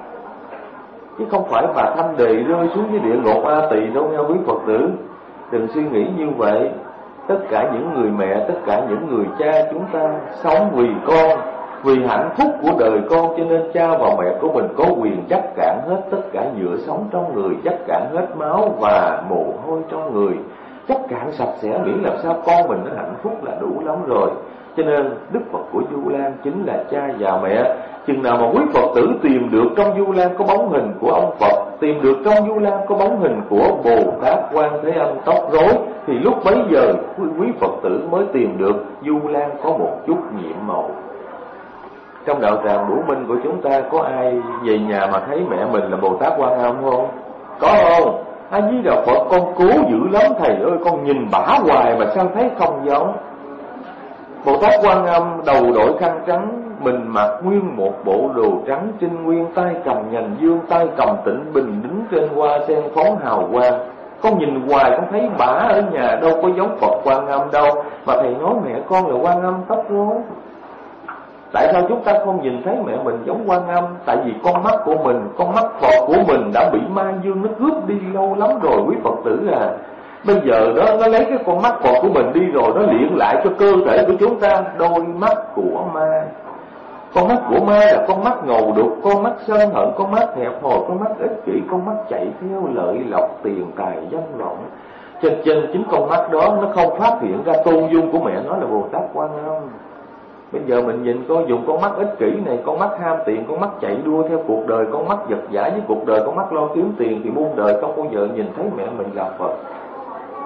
Chứ không phải bà Thanh Đề rơi xuống với địa ngục A Tỳ đâu nghe quý Phật tử. Đừng suy nghĩ như vậy. Tất cả những người mẹ, tất cả những người cha chúng ta sống vì con, vì hạnh phúc của đời con, cho nên cha và mẹ của mình có quyền dắt cạn hết tất cả nhựa sống trong người, dắt cạn hết máu và mồ hôi trong người, dắt cạn sạch sẽ, miễn làm sao con mình nó hạnh phúc là đủ lắm rồi. Cho nên Đức Phật của Du Lan chính là cha và mẹ. Chừng nào mà quý Phật tử tìm được trong Du Lan có bóng hình của ông Phật, tìm được trong Du Lan có bóng hình của Bồ Tát Quan Thế Âm tóc rối, thì lúc bấy giờ quý Phật tử mới tìm được Du Lan có một chút nhiệm màu. Trong đạo tràng Bửu Minh của chúng ta có ai về nhà mà thấy mẹ mình là Bồ Tát Quan Âm không? Có không? A Di Đà Phật, con cố dữ lắm thầy ơi, con nhìn bả hoài mà sao thấy không giống. Bồ Tát Quan Âm đầu đội khăn trắng, mình mặc nguyên một bộ đồ trắng trinh nguyên, tay cầm nhành dương, tay cầm tịnh bình, đứng trên hoa sen phóng hào quang. Con nhìn hoài con thấy bả ở nhà đâu có giống Phật Quan Âm đâu, mà thầy nói mẹ con là Quan Âm tóc rối. Tại sao chúng ta không nhìn thấy mẹ mình giống Quan Âm? Tại vì con mắt của mình, con mắt Phật của mình đã bị ma dương nó cướp đi lâu lắm rồi quý Phật tử à. Bây giờ đó nó lấy cái con mắt Phật của mình đi rồi, nó liện lại cho cơ thể của chúng ta đôi mắt của ma. Con mắt của ma là con mắt ngầu đục, con mắt sân hận, con mắt hẹp hòi, con mắt ích kỷ, con mắt chạy theo lợi lộc, tiền tài, danh vọng. Trên trên chính con mắt đó nó không phát hiện ra tôn dung của mẹ nó là Bồ Tát Quan Âm. Bây giờ mình nhìn coi, dùng con mắt ích kỷ này, con mắt ham tiền, con mắt chạy đua theo cuộc đời, con mắt giật giả với cuộc đời, con mắt lo kiếm tiền, thì muôn đời không bao giờ nhìn thấy mẹ mình là Phật.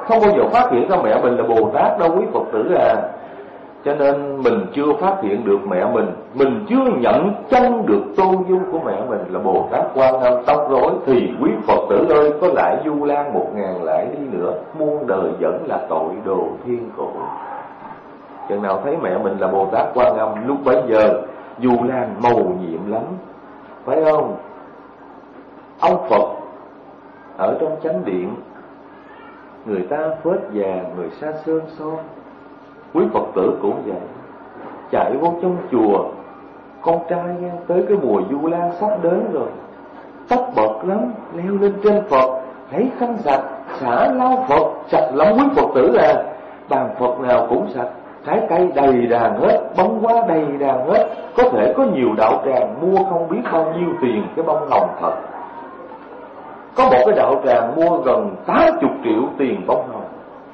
không bao giờ phát hiện ra mẹ mình là Bồ Tát đâu quý Phật tử à. Cho nên mình chưa phát hiện được mẹ mình, mình chưa nhận chân được tôn dung của mẹ mình là Bồ Tát Quan Âm tóc rối, thì quý Phật tử ơi, có lại Du Lan một ngàn lại đi nữa, muôn đời vẫn là tội đồ thiên cổ. Chừng nào thấy mẹ mình là Bồ Tát Quan Âm, lúc bấy giờ Du Lan mầu nhiệm lắm, phải không? Ông Phật ở trong chánh điện, người ta phết vàng, người xa sơn son. Quý Phật tử cũng vậy, chạy vô trong chùa, con trai nghe, tới cái mùa Du Lan sắp đến rồi, tất bật lắm, leo lên trên Phật, lấy khăn sạch, xả lau Phật, sạch lắm quý Phật tử à. Bàn Phật nào cũng sạch, trái cây đầy đàn hết, bông hoa đầy đàn hết. Có thể có nhiều đạo tràng mua không biết bao nhiêu tiền cái bông hồng thật. Có một cái đạo tràng mua gần tám mươi triệu tiền bông hồng.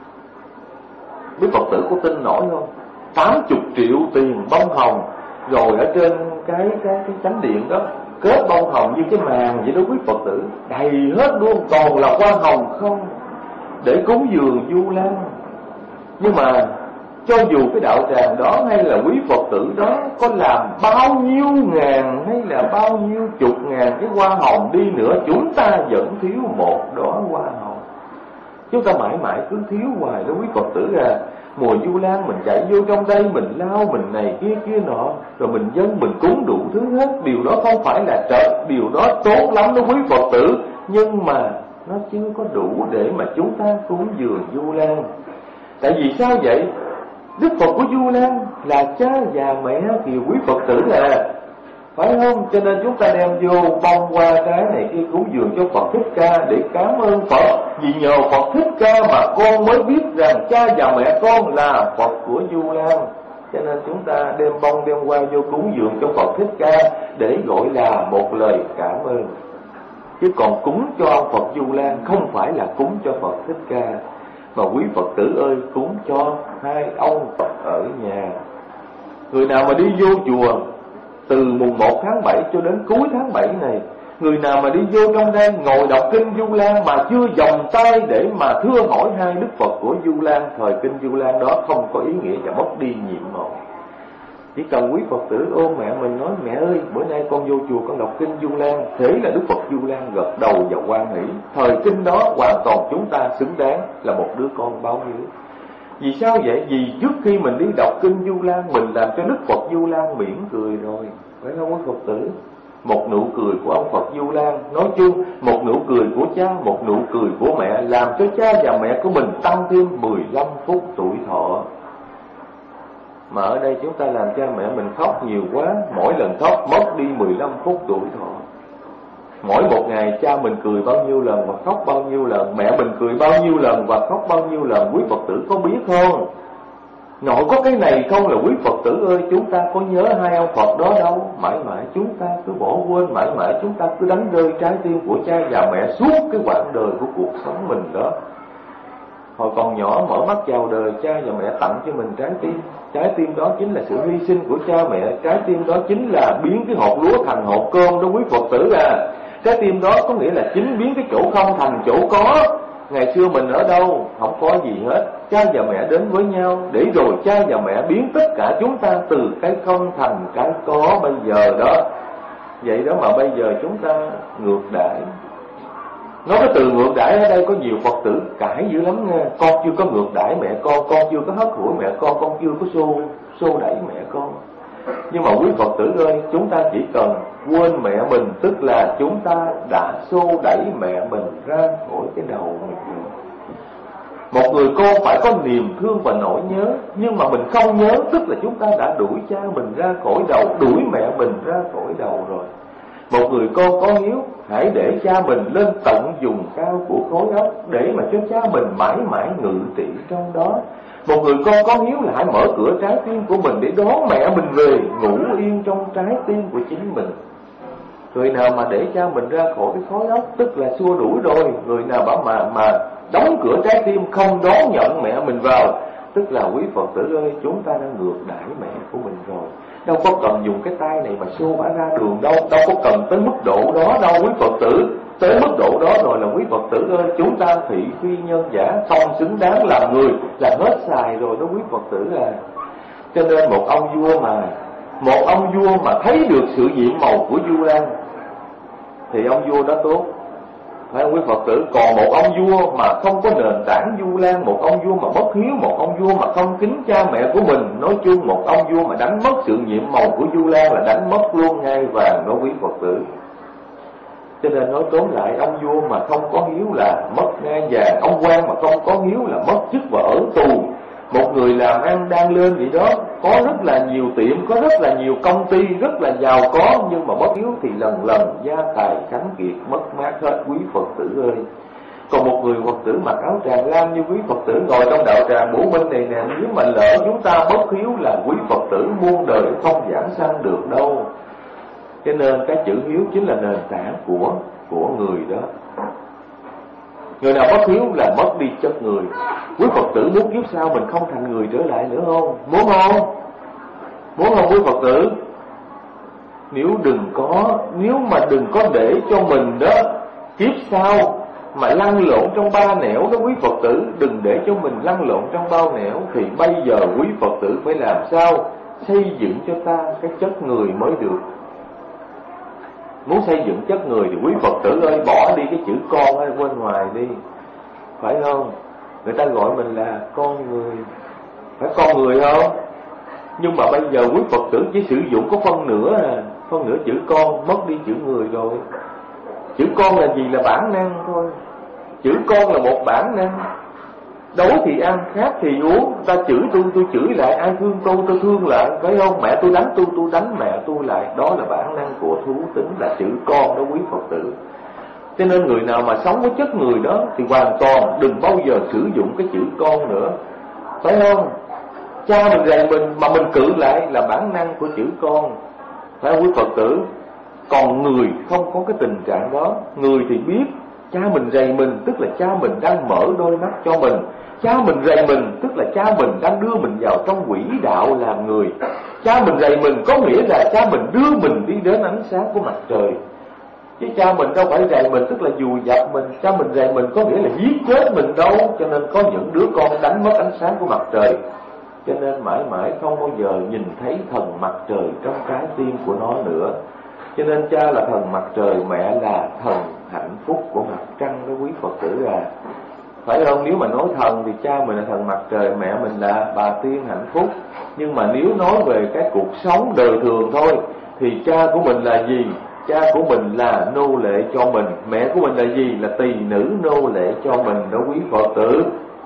Quý Phật tử có tin nổi không? tám mươi triệu tiền bông hồng. Rồi ở trên cái cái cái chánh điện đó kết bông hồng như cái màn vậy đó quý Phật tử, đầy hết luôn, toàn là hoa hồng không, để cúng dường Du Lan. Nhưng mà cho dù cái đạo tràng đó hay là quý Phật tử đó có làm bao nhiêu ngàn hay là bao nhiêu chục ngàn cái hoa hồng đi nữa, chúng ta vẫn thiếu một đóa hoa hồng. Chúng ta mãi mãi cứ thiếu hoài đó quý Phật tử à. Mùa Du Lan mình chạy vô trong đây, mình lao mình này kia kia nọ, rồi mình dâng mình cúng đủ thứ hết. Điều đó không phải là trật, điều đó tốt lắm đó quý Phật tử, nhưng mà nó chưa có đủ để mà chúng ta cúng dường Du Lan. Tại vì sao vậy? Đức Phật của Du Lan là cha già mẹ thì quý Phật tử à, phải không? Cho nên chúng ta đem vô bông hoa trái này kia cúng dường cho Phật Thích Ca để cảm ơn Phật. Vì nhờ Phật Thích Ca mà con mới biết rằng cha và mẹ con là Phật của Du Lan. Cho nên chúng ta đem bông đem hoa vô cúng dường cho Phật Thích Ca để gọi là một lời cảm ơn. Chứ còn cúng cho ông Phật Du Lan không phải là cúng cho Phật Thích Ca, mà quý Phật tử ơi, cúng cho hai ông Phật ở nhà. Người nào mà đi vô chùa từ mùng một tháng bảy cho đến cuối tháng bảy này, người nào mà đi vô trong đây ngồi đọc kinh Du Lan mà chưa vòng tay để mà thưa hỏi hai Đức Phật của Du Lan, thời kinh Du Lan đó không có ý nghĩa và mất đi nhiệm màu. Chỉ cần quý Phật tử ôm mẹ mình nói: mẹ ơi, bữa nay con vô chùa con đọc kinh Du Lan, thế là Đức Phật Du Lan gật đầu và hoan hỷ. Thời kinh đó hoàn toàn chúng ta xứng đáng là một đứa con báo hiếu. Vì sao vậy? Vì trước khi mình đi đọc kinh Du Lan, mình làm cho Đức Phật Du Lan mỉm cười rồi, phải không quý Phật tử? Một nụ cười của ông Phật Du Lan, nói chung một nụ cười của cha, một nụ cười của mẹ làm cho cha và mẹ của mình tăng thêm mười lăm phút tuổi thọ. Mà ở đây chúng ta làm cha mẹ mình khóc nhiều quá, mỗi lần khóc mất đi mười lăm phút tuổi thọ. Mỗi một ngày cha mình cười bao nhiêu lần và khóc bao nhiêu lần, mẹ mình cười bao nhiêu lần và khóc bao nhiêu lần, quý Phật tử có biết không? Nội có cái này không là quý Phật tử ơi, chúng ta có nhớ hai ông Phật đó đâu. Mãi mãi chúng ta cứ bỏ quên, mãi mãi chúng ta cứ đánh rơi trái tim của cha và mẹ suốt cái quãng đời của cuộc sống mình đó. Hồi còn nhỏ mở mắt chào đời, cha và mẹ tặng cho mình trái tim. Trái tim đó chính là sự hy sinh của cha mẹ. Trái tim đó chính là biến cái hột lúa thành hột cơm đó quý Phật tử à. Trái tim đó có nghĩa là chính biến cái chỗ không thành chỗ có. Ngày xưa mình ở đâu không có gì hết, cha và mẹ đến với nhau, để rồi cha và mẹ biến tất cả chúng ta từ cái không thành cái có bây giờ đó. Vậy đó mà bây giờ chúng ta ngược đãi. Nói cái từ ngược đãi ở đây có nhiều Phật tử cãi dữ lắm nha. Con chưa có ngược đãi mẹ con, con chưa có hất hủi mẹ con, con chưa có xô xô đẩy mẹ con. Nhưng mà quý Phật tử ơi, chúng ta chỉ cần quên mẹ mình, tức là chúng ta đã xô đẩy mẹ mình ra khỏi cái đầu mình. Một người con phải có niềm thương và nỗi nhớ, nhưng mà mình không nhớ, tức là chúng ta đã đuổi cha mình ra khỏi đầu, đuổi mẹ mình ra khỏi đầu rồi. Một người con có hiếu, hãy để cha mình lên tận vùng cao của khối óc, để mà cho cha mình mãi mãi ngự trị trong đó. Một người con có hiếu là hãy mở cửa trái tim của mình để đón mẹ mình về, ngủ yên trong trái tim của chính mình. Người nào mà để cha mình ra khỏi cái khối óc, tức là xua đuổi rồi. Người nào bảo mà mà đóng cửa trái tim, không đón nhận mẹ mình vào, tức là quý Phật tử ơi, chúng ta đang ngược đãi mẹ của mình rồi. Đâu có cần dùng cái tay này mà xô bả ra đường đâu, đâu có cần tới mức độ đó đâu quý Phật tử. tới mức độ đó rồi là quý Phật tử ơi, chúng ta thị phi nhân giả, không xứng đáng làm người, là hết xài rồi đó quý Phật tử à. Cho nên một ông vua mà một ông vua mà thấy được sự nhiệm màu của Vu Lan thì ông vua đó tốt, phải không quý Phật tử? Còn một ông vua mà không có nền tảng Vu Lan, một ông vua mà bất hiếu, một ông vua mà không kính cha mẹ của mình, nói chung một ông vua mà đánh mất sự nhiệm màu của Vu Lan là đánh mất luôn ngai vàng đó quý Phật tử. Cho nên nói tóm lại, ông vua mà không có hiếu là mất ngai vàng, ông quan mà không có hiếu là mất chức và ở tù. Một người làm ăn đang lên vậy đó, có rất là nhiều tiệm, có rất là nhiều công ty, rất là giàu có, nhưng mà bất hiếu thì lần lần gia tài khánh kiệt, mất mát hết quý Phật tử ơi. Còn một người Phật tử mặc áo tràng lam như quý Phật tử ngồi trong đạo tràng Bổ Minh này nè, nếu mà lỡ chúng ta bất hiếu là quý Phật tử muôn đời không giảng sanh được đâu. Cho nên cái chữ hiếu chính là nền tảng của của người đó. Người nào bất hiếu là mất đi chất người. Quý Phật tử muốn kiếp sau mình không thành người trở lại nữa không? Muốn không? Muốn không quý Phật tử? Nếu đừng có, nếu mà đừng có để cho mình đó kiếp sau mà lăn lộn trong ba nẻo đó quý Phật tử, đừng để cho mình lăn lộn trong bao nẻo, thì bây giờ quý Phật tử phải làm sao xây dựng cho ta cái chất người mới được. Muốn xây dựng chất người thì quý Phật tử ơi, bỏ đi cái chữ con ở bên ngoài đi, phải không? Người ta gọi mình là con người, phải con người không? Nhưng mà bây giờ quý Phật tử chỉ sử dụng có phân nửa à, phân nửa chữ con, mất đi chữ người rồi. Chữ con là gì? Là bản năng thôi. Chữ con là một bản năng. Đói thì ăn, khát thì uống, ta chửi tôi, tôi chửi lại, ai thương tôi, tôi thương lại, phải không? Mẹ tôi đánh tôi, tôi đánh mẹ tôi lại. Đó là bản năng của thú tính, là chữ con đó quý Phật tử. Cho nên người nào mà sống với chất người đó thì hoàn toàn đừng bao giờ sử dụng cái chữ con nữa, phải không? Cha mình rầy mình mà mình cự lại là bản năng của chữ con, phải không quý Phật tử? Còn người không có cái tình trạng đó. Người thì biết cha mình rầy mình tức là cha mình đang mở đôi mắt cho mình. Cha mình rầy mình tức là cha mình đang đưa mình vào trong quỹ đạo làm người. Cha mình rầy mình có nghĩa là cha mình đưa mình đi đến ánh sáng của mặt trời. Chứ cha mình đâu phải rầy mình tức là dùi dập mình. Cha mình rầy mình có nghĩa là giết chết mình đâu. Cho nên có những đứa con đánh mất ánh sáng của mặt trời, cho nên mãi mãi không bao giờ nhìn thấy thần mặt trời trong trái tim của nó nữa. Cho nên cha là thần mặt trời, mẹ là thần hạnh phúc của mặt trăng đó quý Phật tử à. Phải không? Nếu mà nói thần thì cha mình là thần mặt trời, mẹ mình là bà tiên hạnh phúc. Nhưng mà nếu nói về cái cuộc sống đời thường thôi thì cha của mình là gì? Cha của mình là nô lệ cho mình. Mẹ của mình là gì? Là tỳ nữ nô lệ cho mình đó quý Phật tử.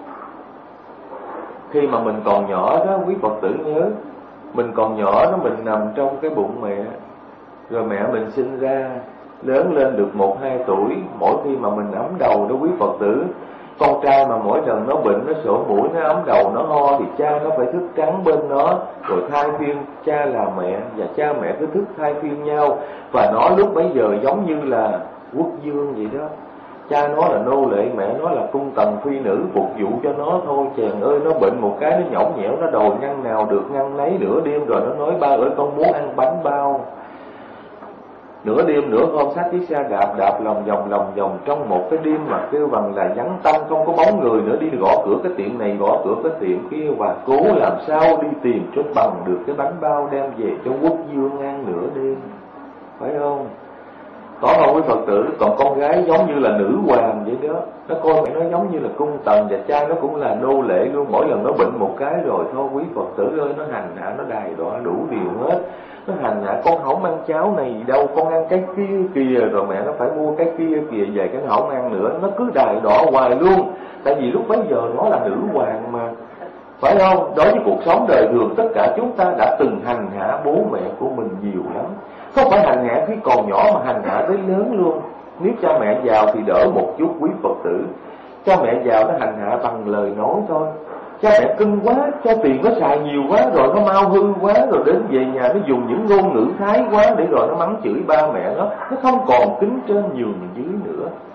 Khi mà mình còn nhỏ đó quý Phật tử nhớ, mình còn nhỏ đó, mình nằm trong cái bụng mẹ, rồi mẹ mình sinh ra, lớn lên được một hai tuổi. Mỗi khi mà mình ấm đầu đó quý Phật tử, con trai mà mỗi lần nó bệnh, nó sổ mũi, nó ấm đầu, nó ho thì cha nó phải thức trắng bên nó, rồi thay phiên cha là mẹ, và cha mẹ cứ thức thay phiên nhau. Và nó lúc bấy giờ giống như là quốc vương vậy đó. Cha nó là nô lệ, mẹ nó là cung tần phi nữ phục vụ cho nó thôi. Chàng ơi, nó bệnh một cái nó nhõng nhẽo, nó đòi ngăn nào được ngăn nấy. Nửa đêm rồi nó nói ba ơi con muốn ăn bánh bao. Nửa đêm nửa hôm xách chiếc xe đạp đạp lòng vòng lòng vòng trong một cái đêm mà kêu bằng là vắng tanh, không có bóng người nữa, đi gõ cửa cái tiệm này gõ cửa cái tiệm kia, và cố làm sao đi tìm cho bằng được cái bánh bao đem về cho quốc vương ăn nửa đêm, phải không? Có không quý Phật tử? Còn con gái giống như là nữ hoàng vậy đó, nó coi mẹ nó giống như là cung tần, và cha nó cũng là nô lệ luôn. Mỗi lần nó bệnh một cái rồi thôi quý Phật tử ơi, nó hành hạ, nó đài đọa đủ điều hết. Nó hành hạ con không ăn cháo này đâu, con ăn cái kia kìa, rồi mẹ nó phải mua cái kia kìa về, cái nó không ăn nữa. Nó cứ đài đọa hoài luôn. Tại vì lúc bấy giờ nó là nữ hoàng mà, phải không? Đối với cuộc sống đời thường, tất cả chúng ta đã từng hành hạ bố mẹ của mình nhiều lắm. Không phải hành hạ khi còn nhỏ mà hành hạ tới lớn luôn. Nếu cha mẹ giàu thì đỡ một chút quý Phật tử. Cha mẹ giàu nó hành hạ bằng lời nói thôi. Cha mẹ cưng quá, cho tiền nó xài nhiều quá, rồi nó mau hư quá, rồi đến về nhà nó dùng những ngôn ngữ thái quá, để rồi nó mắng chửi ba mẹ nó. Nó không còn kính trên nhường dưới nữa.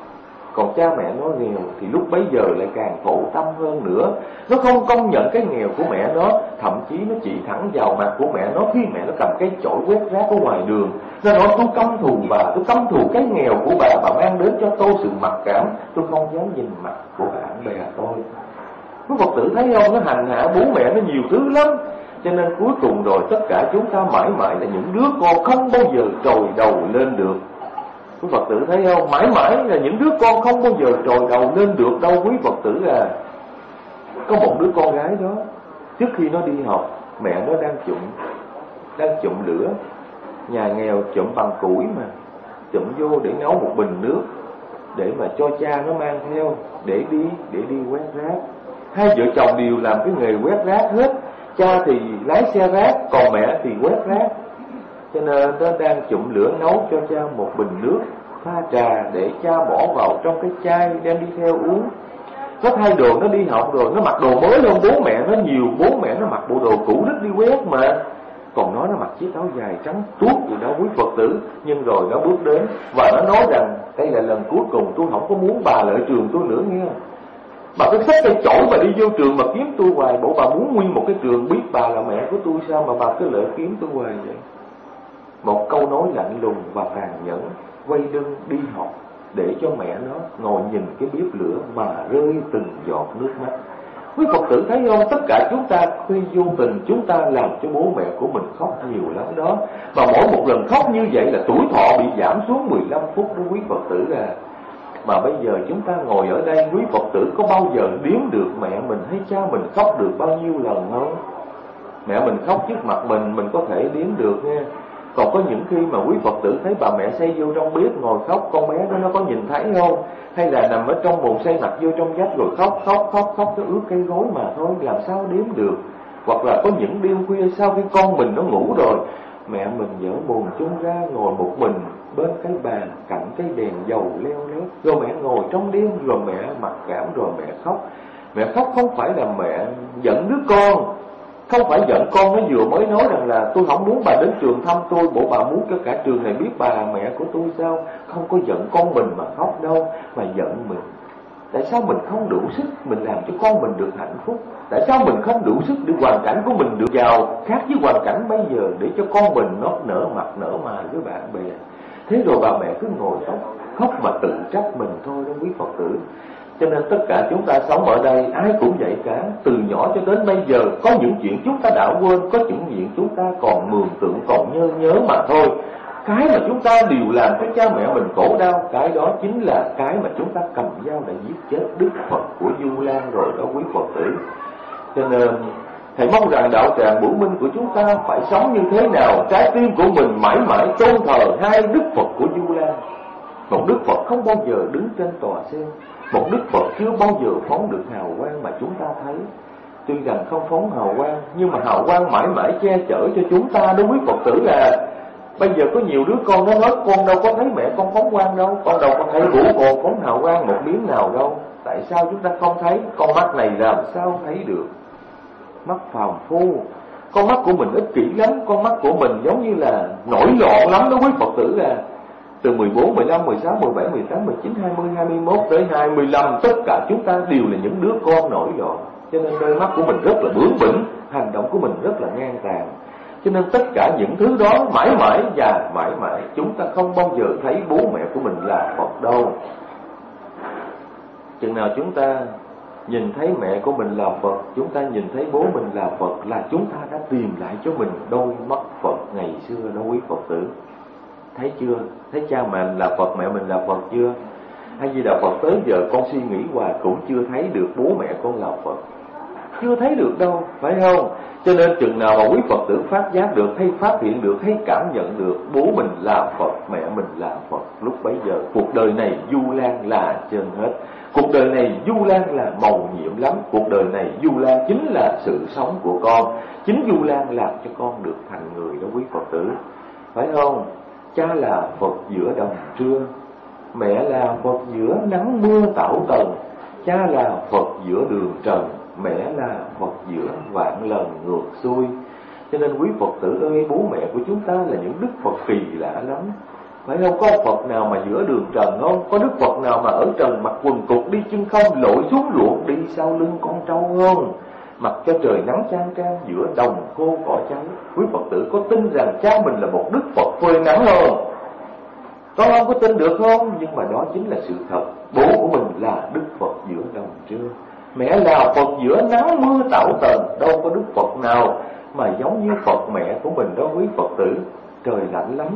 Còn cha mẹ nó nghèo thì lúc bấy giờ lại càng khổ tâm hơn nữa. Nó không công nhận cái nghèo của mẹ nó, thậm chí nó chỉ thẳng vào mặt của mẹ nó khi mẹ nó cầm cái chổi quét rác ở ngoài đường. Nó nói tôi căm thù bà, tôi căm thù cái nghèo của bà, bà mang đến cho tôi sự mặc cảm, tôi không dám nhìn mặt của bạn bè tôi. Quý Phật tử thấy không, nó hành hạ bố mẹ nó nhiều thứ lắm. Cho nên cuối cùng rồi tất cả chúng ta mãi mãi là những đứa con không bao giờ trồi đầu lên được. Quý Phật tử thấy không, mãi mãi là những đứa con không bao giờ trồi đầu lên được đâu quý Phật tử à. Có một đứa con gái đó, trước khi nó đi học, mẹ nó đang chụm đang chụm lửa. Nhà nghèo chụm bằng củi mà, chụm vô để nấu một bình nước, để mà cho cha nó mang theo để đi để đi quét rác. Hai vợ chồng đều làm cái nghề quét rác hết. Cha thì lái xe rác, còn mẹ thì quét rác. Cho nên nó đang chụm lửa nấu cho cha một bình nước pha trà để cha bỏ vào trong cái chai đem đi theo uống. Nó thay đồ, nó đi học rồi, nó mặc đồ mới hơn bố mẹ nó nhiều. Bố mẹ nó mặc bộ đồ cũ đích đi quét mà. Còn nó nó mặc chiếc áo dài trắng tuốt gì đó quý Phật tử. Nhưng rồi nó bước đến và nó nói rằng đây là lần cuối cùng, tôi không có muốn bà lại trường tôi nữa nghe. Bà cứ xách cây chổi mà đi vô trường mà kiếm tôi hoài. Bộ bà muốn nguyên một cái trường biết bà là mẹ của tôi sao mà bà cứ lợi kiếm tôi hoài vậy. Một câu nói lạnh lùng và tàn nhẫn, quay lưng đi học để cho mẹ nó ngồi nhìn cái bếp lửa mà rơi từng giọt nước mắt. Quý Phật tử thấy không, tất cả chúng ta khi vô tình chúng ta làm cho bố mẹ của mình khóc nhiều lắm đó. Mà mỗi một lần khóc như vậy là tuổi thọ bị giảm xuống mười lăm phút đó quý Phật tử à. Mà bây giờ chúng ta ngồi ở đây, quý Phật tử có bao giờ đếm được mẹ mình hay cha mình khóc được bao nhiêu lần không? Mẹ mình khóc trước mặt mình, mình có thể đếm được nha. Còn có những khi mà quý Phật tử thấy bà mẹ xây vô trong bếp ngồi khóc, con bé đó nó có nhìn thấy không? Hay là nằm ở trong bồn xây mặt vô trong vách rồi khóc, khóc, khóc, khóc, nó ướt cây gối mà thôi, làm sao đếm được? Hoặc là có những đêm khuya sau khi con mình nó ngủ rồi, mẹ mình dỡ bồn chung ra ngồi một mình bên cái bàn cạnh cái đèn dầu leo lét, rồi mẹ ngồi trong đêm, rồi mẹ mặc cảm, rồi mẹ khóc. Mẹ khóc không phải là mẹ giận đứa con, không phải giận con nó vừa mới nói rằng là tôi không muốn bà đến trường thăm tôi, bộ bà muốn cho cả trường này biết bà là mẹ của tôi sao? Không có giận con mình mà khóc đâu, mà giận mình. Tại sao mình không đủ sức mình làm cho con mình được hạnh phúc? Tại sao mình không đủ sức để hoàn cảnh của mình được giàu khác với hoàn cảnh bây giờ, để cho con mình nó nở mặt nở mày với bạn bè? Thế rồi bà mẹ cứ ngồi khóc, khóc mà tự trách mình thôi đó quý Phật tử. Cho nên tất cả chúng ta sống ở đây ai cũng vậy cả. Từ nhỏ cho đến bây giờ có những chuyện chúng ta đã quên, có những chuyện chúng ta còn mường tượng, còn nhớ nhớ mà thôi. Cái mà chúng ta đều làm cho cha mẹ mình khổ đau, cái đó chính là cái mà chúng ta cầm dao đã giết chết Đức Phật của Du Lan rồi đó quý Phật tử. Cho nên thầy mong rằng đạo tràng Bửu Minh của chúng ta phải sống như thế nào, trái tim của mình mãi mãi tôn thờ hai Đức Phật của Du Lan. Một Đức Phật không bao giờ đứng trên tòa sen, một Đức Phật chưa bao giờ phóng được hào quang mà chúng ta thấy. Tuy rằng không phóng hào quang, nhưng mà hào quang mãi mãi che chở cho chúng ta đó quý Phật tử à. Bây giờ có nhiều đứa con nó nói con đâu có thấy mẹ con phóng quang đâu, con đâu có thấy bố con phóng hào quang một miếng nào đâu. Tại sao chúng ta không thấy? Con mắt này làm sao thấy được? Mắt phàm phu. Con mắt của mình ích kỷ lắm, con mắt của mình giống như là nổi loạn lắm đó quý Phật tử à. Từ mười bốn, mười lăm, mười sáu, mười bảy, mười tám, mười chín, hai mươi, hai mươi mốt tới hai mươi lăm, tất cả chúng ta đều là những đứa con nổi loạn. Cho nên đôi mắt của mình rất là bướng bỉnh, hành động của mình rất là ngang tàn. Cho nên tất cả những thứ đó mãi mãi và mãi mãi chúng ta không bao giờ thấy bố mẹ của mình là Phật đâu. Chừng nào chúng ta nhìn thấy mẹ của mình là Phật, chúng ta nhìn thấy bố mình là Phật, là chúng ta đã tìm lại cho mình đôi mắt Phật ngày xưa đó quý Phật tử. Thấy chưa? Thấy cha mình là Phật, mẹ mình là Phật chưa? Hay Di Đà Phật tới giờ con suy nghĩ hoài cũng chưa thấy được bố mẹ con là Phật. Chưa thấy được đâu, phải không? Cho nên chừng nào mà quý Phật tử phát giác được, hay phát hiện được, hay cảm nhận được bố mình là Phật, mẹ mình là Phật, lúc bấy giờ cuộc đời này Du Lan là trên hết. Cuộc đời này Du Lan là mầu nhiệm lắm. Cuộc đời này Du Lan chính là sự sống của con. Chính Du Lan làm cho con được thành người đó quý Phật tử, phải không? Cha là Phật giữa đồng trưa, mẹ là Phật giữa nắng mưa tảo tần. Cha là Phật giữa đường trần, mẹ là Phật giữa vạn lần ngược xuôi. Cho nên quý Phật tử ơi, bố mẹ của chúng ta là những Đức Phật kỳ lạ lắm. Phải không? Có Phật nào mà giữa đường trần không? Có Đức Phật nào mà ở trần mặc quần cụt đi chân không, lội xuống ruộng đi sau lưng con trâu không? Mặc cho trời nắng chang chang giữa đồng khô cỏ cháy. Quý Phật tử có tin rằng cha mình là một Đức Phật phơi nắng không? Con không có tin được không? Nhưng mà đó chính là sự thật. Bố của mình là Đức Phật giữa đồng trưa, mẹ là Phật giữa nắng mưa tạo tần. Đâu có Đức Phật nào mà giống như Phật mẹ của mình đó quý Phật tử. Trời lạnh lắm,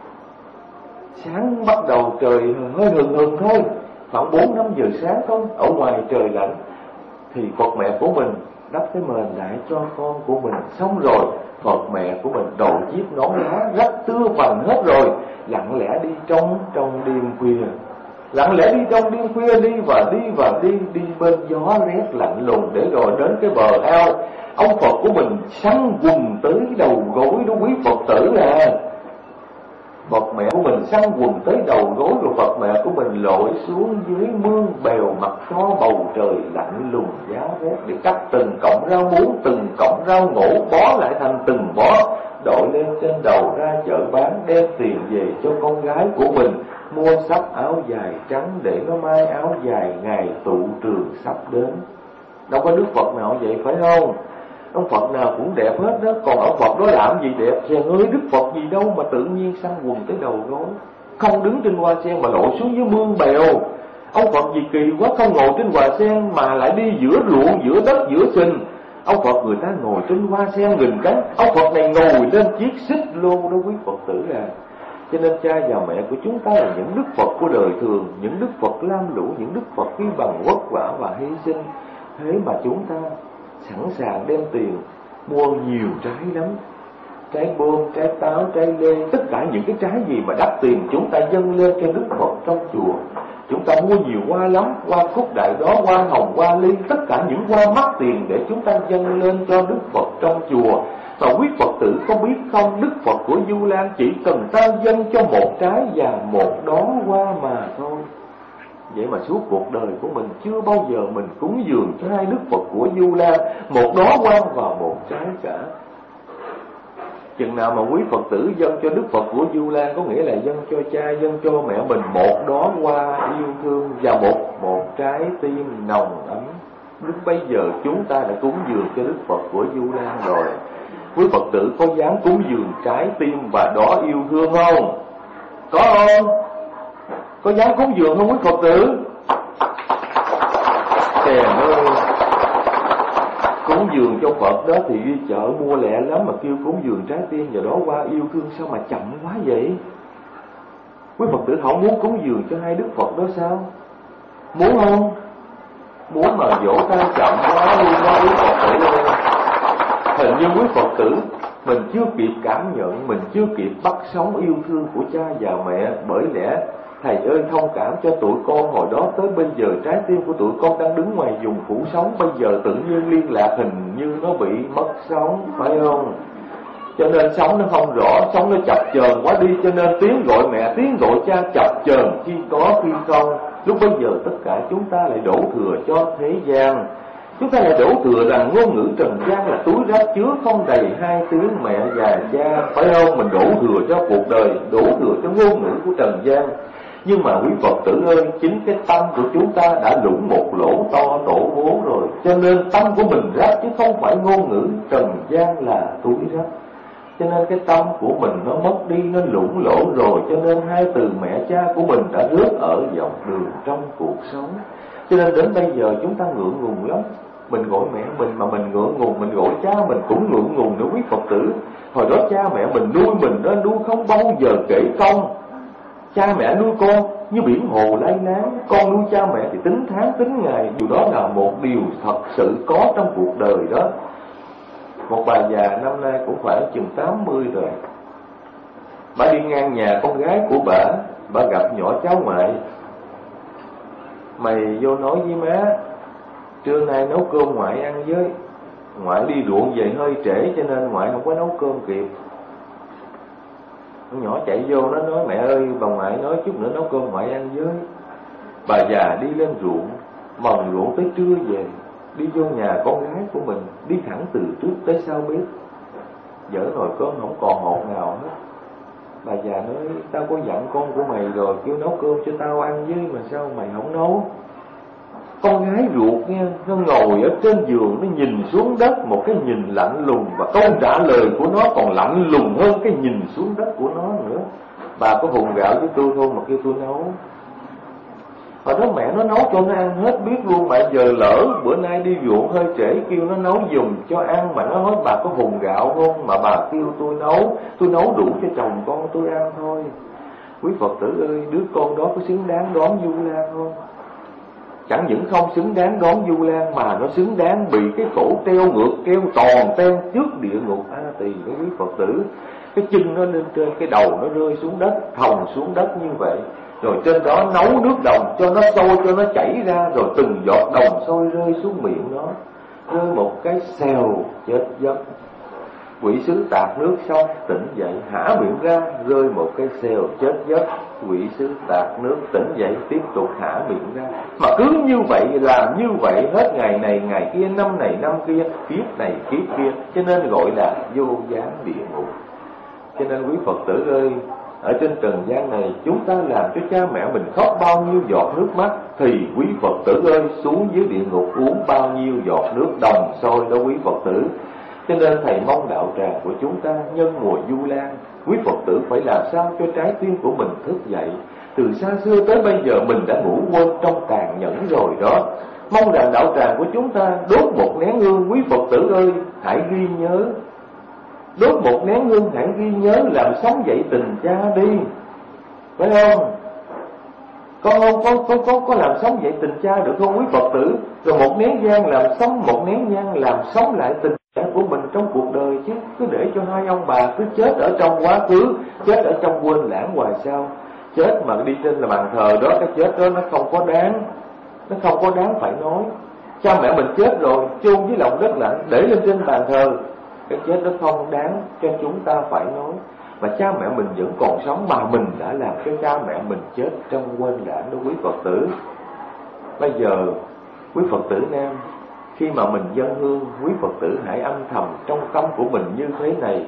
sáng bắt đầu trời hơi hừng hừng thôi, khoảng bốn năm giờ sáng thôi, ở ngoài trời lạnh, thì Phật mẹ của mình đắp cái mền lại cho con của mình. Xong rồi Phật mẹ của mình đội chiếc nón lá rách tưa vành hết rồi, lặng lẽ đi trong trong đêm khuya, lặng lẽ đi trong đêm khuya, đi và đi và đi, đi bên gió rét lạnh lùng, để rồi đến cái bờ ao, ông Phật của mình săn quần tới đầu gối đó quý Phật tử à. Phật mẹ của mình săn quần tới đầu gối, rồi Phật mẹ của mình lội xuống dưới mương bèo, mặt cho bầu trời lạnh lùng giá rét, để cắt từng cọng rau muống, từng cọng rau ngổ bó lại thành từng bó, đội lên trên đầu ra chợ bán, đem tiền về cho con gái của mình mua sắp áo dài trắng, để nó may áo dài ngày tụ trường sắp đến. Đâu có Đức Phật nào vậy phải không? Ông Phật nào cũng đẹp hết đó, còn ông Phật đó làm gì đẹp? Chàng ơi, Đức Phật gì đâu mà tự nhiên săn quần tới đầu gối, không đứng trên hoa sen mà lội xuống dưới mương bèo. Ông Phật gì kỳ quá, không ngồi trên hoa sen mà lại đi giữa ruộng, giữa đất, giữa sình. Ông Phật người ta ngồi trên hoa sen nghìn cánh, ông Phật này ngồi lên chiếc xích lô đó quý Phật tử à. Cho nên cha và mẹ của chúng ta là những Đức Phật của đời thường, những Đức Phật lam lũ, những Đức Phật khi bằng vất vả và hy sinh. Thế mà chúng ta sẵn sàng đem tiền mua nhiều trái lắm, trái bom, trái táo, trái lê, tất cả những cái trái gì mà đắt tiền chúng ta dâng lên cho Đức Phật trong chùa. Chúng ta mua nhiều hoa lắm, hoa cúc đại đó, hoa hồng, hoa ly, tất cả những hoa mắc tiền để chúng ta dâng lên cho Đức Phật trong chùa. Và quý Phật tử có biết không, Đức Phật của Du Lan chỉ cần ta dâng cho một trái và một đóa hoa mà thôi. Vậy mà suốt cuộc đời của mình chưa bao giờ mình cúng dường cho hai Đức Phật của Du Lan một đóa hoa và một trái cả. Chừng nào mà quý Phật tử dâng cho Đức Phật của Du Lan, có nghĩa là dâng cho cha, dâng cho mẹ mình một đóa hoa yêu thương và một một trái tim nồng ấm, lúc bây giờ chúng ta đã cúng dường cho Đức Phật của Du Lan rồi. Quý Phật tử có dám cúng dường trái tim và đóa yêu thương không? Có không? Có dám cúng dường không quý Phật tử? Trời ơi, cúng dường cho Phật đó thì đi chợ mua lẹ lắm, mà kêu cúng dường trái tim và đó qua yêu thương sao mà chậm quá vậy? Quý Phật tử không muốn cúng dường cho hai Đức Phật đó sao? Muốn không? Muốn mà vỗ tay chậm quá luôn đó quý Phật tử ơi. Hình như quý Phật tử mình chưa kịp cảm nhận, mình chưa kịp bắt sóng yêu thương của cha và mẹ. Bởi lẽ Thầy ơi thông cảm cho tụi con, hồi đó tới bây giờ trái tim của tụi con đang đứng ngoài vùng phủ sóng, bây giờ tự nhiên liên lạc hình như nó bị mất sóng, phải không? Cho nên sóng nó không rõ, sóng nó chập chờn quá đi, cho nên tiếng gọi mẹ, tiếng gọi cha chập chờn, khi có khi không. Lúc bây giờ tất cả chúng ta lại đổ thừa cho thế gian. Chúng ta lại đổ thừa rằng ngôn ngữ trần gian là túi rác chứa không đầy hai tiếng mẹ và cha, phải không? Mình đổ thừa cho cuộc đời, đổ thừa cho ngôn ngữ của trần gian. Nhưng mà quý Phật tử ơi, chính cái tâm của chúng ta đã lũng một lỗ to tổ bố rồi, cho nên tâm của mình rác chứ không phải ngôn ngữ trần gian là túi rác. Cho nên cái tâm của mình nó mất đi, nó lũng lỗ rồi, cho nên hai từ mẹ cha của mình đã rớt ở dọc đường trong cuộc sống. Cho nên đến bây giờ chúng ta ngượng ngùng lắm. Mình gọi mẹ mình mà mình ngượng ngùng, mình gọi cha mình cũng ngượng ngùng nữa quý Phật tử. Hồi đó cha mẹ mình nuôi mình đó, nuôi không bao giờ kể công. Cha mẹ nuôi con như biển hồ lay láng, con nuôi cha mẹ thì tính tháng tính ngày. Điều đó là một điều thật sự có trong cuộc đời đó. Một bà già năm nay cũng khoảng chừng tám mươi rồi, bà đi ngang nhà con gái của bà, bà gặp nhỏ cháu ngoại. Mày vô nói với má, trưa nay nấu cơm ngoại ăn với. Ngoại đi ruộng về hơi trễ cho nên ngoại không có nấu cơm kịp. Con nhỏ chạy vô nó nói, mẹ ơi bà ngoại nói chút nữa nấu cơm ngoại ăn với. Bà già đi lên ruộng, mần ruộng tới trưa về, đi vô nhà con gái của mình, đi thẳng từ trước tới sau bếp, dở nồi cơm không còn hột nào hết. Bà già nói tao có dặn con của mày rồi, kêu nấu cơm cho tao ăn với, mà sao mày không nấu? Con gái ruột nha, nó ngồi ở trên giường, nó nhìn xuống đất, một cái nhìn lạnh lùng, và câu trả lời của nó còn lạnh lùng hơn cái nhìn xuống đất của nó nữa. Bà có hùng gạo với tôi không mà kêu tôi nấu. Hồi đó mẹ nó nấu cho nó ăn hết biết luôn, mà giờ lỡ bữa nay đi ruộng hơi trễ kêu nó nấu giùm cho ăn, mà nó nói bà có hùng gạo không mà bà kêu tôi nấu, tôi nấu đủ cho chồng con tôi ăn thôi. Quý Phật tử ơi, đứa con đó có xứng đáng đón Du Lan không? Chẳng những không xứng đáng đón Du Lan mà nó xứng đáng bị cái cổ treo ngược, treo tròn treo trước địa ngục A Tỳ đó quý Phật tử. Cái chân nó lên trên, cái đầu nó rơi xuống đất, thòng xuống đất như vậy. Rồi trên đó nấu nước đồng cho nó sôi, cho nó chảy ra, rồi từng giọt đồng sôi rơi xuống miệng nó. Rơi một cái xèo chết giấc. Quỷ sứ tạt nước xong tỉnh dậy, hả miệng ra, rơi một cái xèo chết giấc. Quỷ sứ tạt nước tỉnh dậy, tiếp tục hả miệng ra. Mà cứ như vậy, làm như vậy hết ngày này ngày kia, năm này năm kia, kiếp này kiếp kia. Cho nên gọi là vô gián địa ngục. Cho nên quý Phật tử ơi, ở trên trần gian này chúng ta làm cho cha mẹ mình khóc bao nhiêu giọt nước mắt, thì quý Phật tử ơi xuống dưới địa ngục uống bao nhiêu giọt nước đồng sôi đó quý Phật tử. Cho nên thầy mong đạo tràng của chúng ta nhân mùa Du Lan, quý Phật tử phải làm sao cho trái tim của mình thức dậy. Từ xa xưa tới bây giờ mình đã ngủ quên trong tàn nhẫn rồi đó. Mong rằng đạo tràng của chúng ta đốt một nén hương, quý Phật tử ơi hãy ghi nhớ. Đốt một nén hương hãy ghi nhớ, làm sống dậy tình cha đi, phải không? Có không có có có có làm sống dậy tình cha được không quý Phật tử? Rồi một nén nhang làm sống, một nén nhang làm sống lại tình cha của mình trong cuộc đời chứ. Cứ để cho hai ông bà cứ chết ở trong quá khứ, chết ở trong quên lãng hoài sao? Chết mà đi trên là bàn thờ đó, cái chết đó nó không có đáng, nó không có đáng phải nói. Cha mẹ mình chết rồi, chôn dưới lòng đất lạnh, để lên trên bàn thờ, cái chết đó không đáng cho chúng ta phải nói. Mà cha mẹ mình vẫn còn sống mà mình đã làm cho cha mẹ mình chết trong quên lãng đó quý Phật tử. Bây giờ quý Phật tử nam, khi mà mình dâng hương, quý Phật tử hãy âm thầm trong tâm của mình như thế này: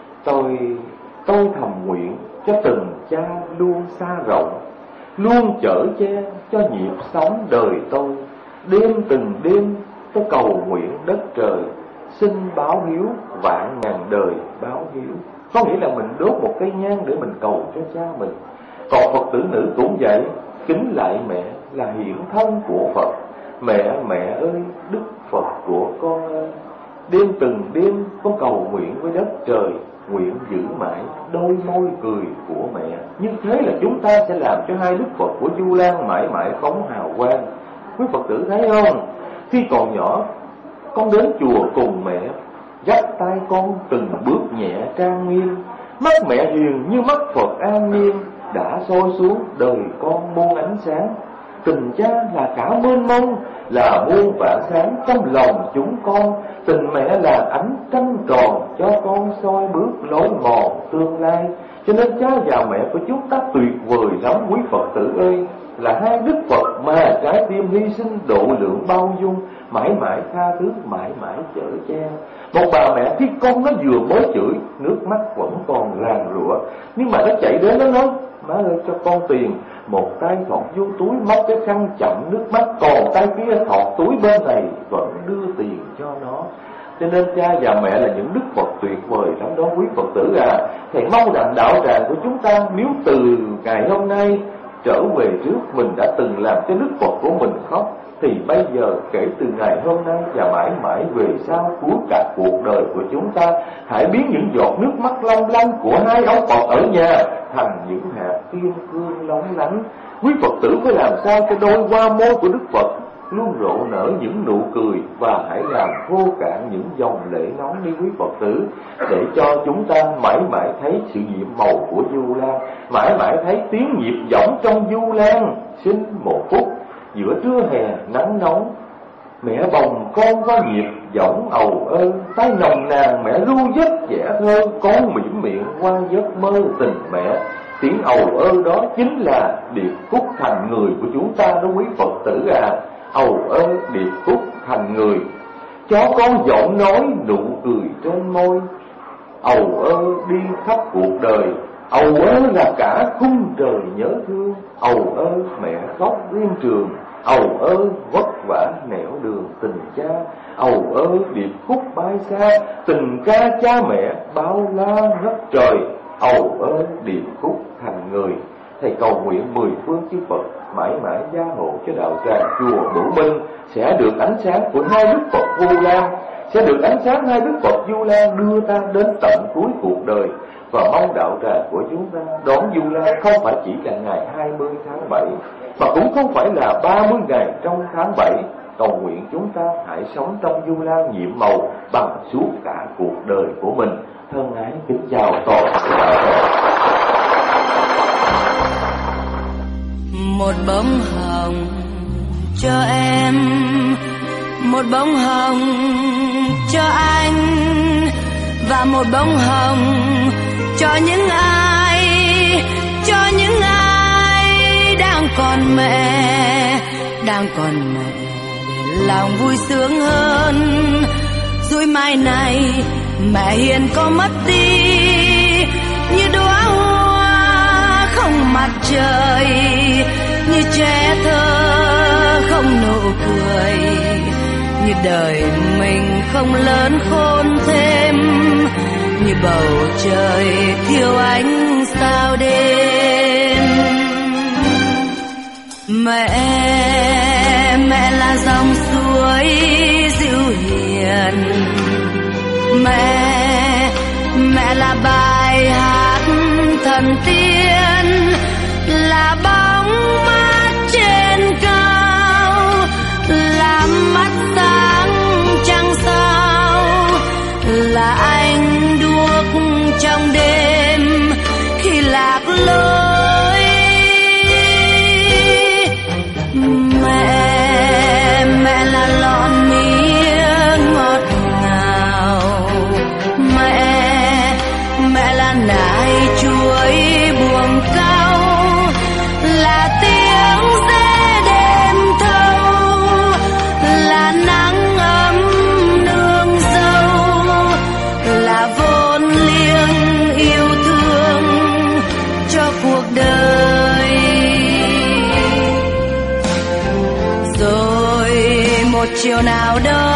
Tôi tôi thầm nguyện cho từng cha luôn xa rộng, luôn chở che cho nhịp sống đời tôi. Đêm từng đêm tôi cầu nguyện đất trời, xin báo hiếu vạn ngàn đời báo hiếu. Có nghĩa là mình đốt một cây nhang để mình cầu cho cha mình. Còn Phật tử nữ cũng vậy, kính lại mẹ là hiện thân của Phật. Mẹ, mẹ ơi, Đức Phật của con ơi. Đêm từng đêm con cầu nguyện với đất trời, nguyện giữ mãi đôi môi cười của mẹ. Như thế là chúng ta sẽ làm cho hai Đức Phật của Du Lan mãi mãi phóng hào quang. Quý Phật tử thấy không? Khi còn nhỏ, con đến chùa cùng mẹ, dắt tay con từng bước nhẹ trang nghiêm. Mắt mẹ hiền như mắt Phật an nhiên, đã soi xuống đời con muôn ánh sáng. Tình cha là cả mênh mông, là muôn vạn sáng trong lòng chúng con. Tình mẹ là ánh trăng tròn cho con soi bước lối mòn tương lai. Cho nên cha và mẹ của chúng ta tuyệt vời lắm quý Phật tử ơi, là hai Đức Phật mà trái tim hy sinh độ lượng bao dung, mãi mãi tha thứ, mãi mãi chở che. Một bà mẹ khi con nó vừa mới chửi, nước mắt vẫn còn ràn rụa, nhưng mà nó chạy đến nó nói: Má ơi cho con tiền. Một tay thọt vô túi móc cái khăn chậm nước mắt, còn tay kia thọt túi bên này vẫn đưa tiền cho nó. Cho nên cha và mẹ là những Đức Phật tuyệt vời lắm đó quý Phật tử à. Thầy mong rằng đạo tràng của chúng ta nếu từ ngày hôm nay trở về trước mình đã từng làm cho Đức Phật của mình khóc, thì bây giờ kể từ ngày hôm nay và mãi mãi về sau cuối cả cuộc đời của chúng ta, hãy biến những giọt nước mắt long lanh của hai ông Phật ở nhà thành những hạt kim cương lóng lánh. Quý Phật tử phải làm sao cho đôi hoa môi của Đức Phật luôn rộ nở những nụ cười, và hãy làm vô cạn những dòng lệ nóng đi quý Phật tử, để cho chúng ta mãi mãi thấy sự nhiệm màu của Du Lan, mãi mãi thấy tiếng nhịp giọng trong Du Lan. Xin một phút giữa trưa hè nắng nóng, mẹ bồng con có nhịp giọng ầu ơ, tay nồng nàn mẹ ru giấc trẻ thơ, con mỉm miệng qua giấc mơ tình mẹ. Tiếng ầu ơ đó chính là điệp khúc thành người của chúng ta đó quý Phật tử à. Ầu ơ điệp khúc thành người, cho con giọng nói nụ cười trên môi. Ầu ơ đi khắp cuộc đời, ầu ơ là cả khung trời nhớ thương, ầu ơ mẹ khóc riêng trường, ầu ơ vất vả nẻo đường tình cha, ầu ơ điệp khúc bay xa, tình ca cha mẹ bao la ngất trời, ầu ơ điệp khúc thành người. Thầy cầu nguyện mười phương chư Phật mãi mãi gia hộ cho đạo tràng chùa Bửu Minh sẽ được ánh sáng của hai đức Phật Vu Lan, sẽ được ánh sáng hai đức Phật Vu Lan đưa ta đến tận cuối cuộc đời. Và mong đạo tràng của chúng ta đón Vu Lan không phải chỉ là ngày hai mươi tháng bảy, mà cũng không phải là ba mươi ngày trong tháng bảy. Cầu nguyện chúng ta hãy sống trong Vu Lan nhiệm màu bằng suốt cả cuộc đời của mình. Thân ái kính chào toàn thể đạo tràng. Một bông hồng cho em, một bông hồng cho anh, và một bông hồng cho những ai, cho những ai đang còn mẹ, đang còn mẹ để lòng vui sướng hơn. Rồi mai này mẹ hiền có mất đi như đóa hoa không mặt trời, như trẻ thơ không nụ cười, như đời mình không lớn khôn thêm, như bầu trời thiếu ánh sao đêm. Mẹ, mẹ là dòng suối dịu hiền, mẹ, mẹ là bài hát thần tiên, là bóng mát trên cao, là mắt sáng trăng sao, là ánh đuốc trong đêm khi lạc lối. Mẹ, mẹ là lon mía ngọt ngào, mẹ, mẹ là nải chuối buồng cao, là tiếng rẽ đêm thâu, là nắng ấm nương dâu, là vốn liêng yêu thương cho cuộc đời. Rồi một chiều nào đó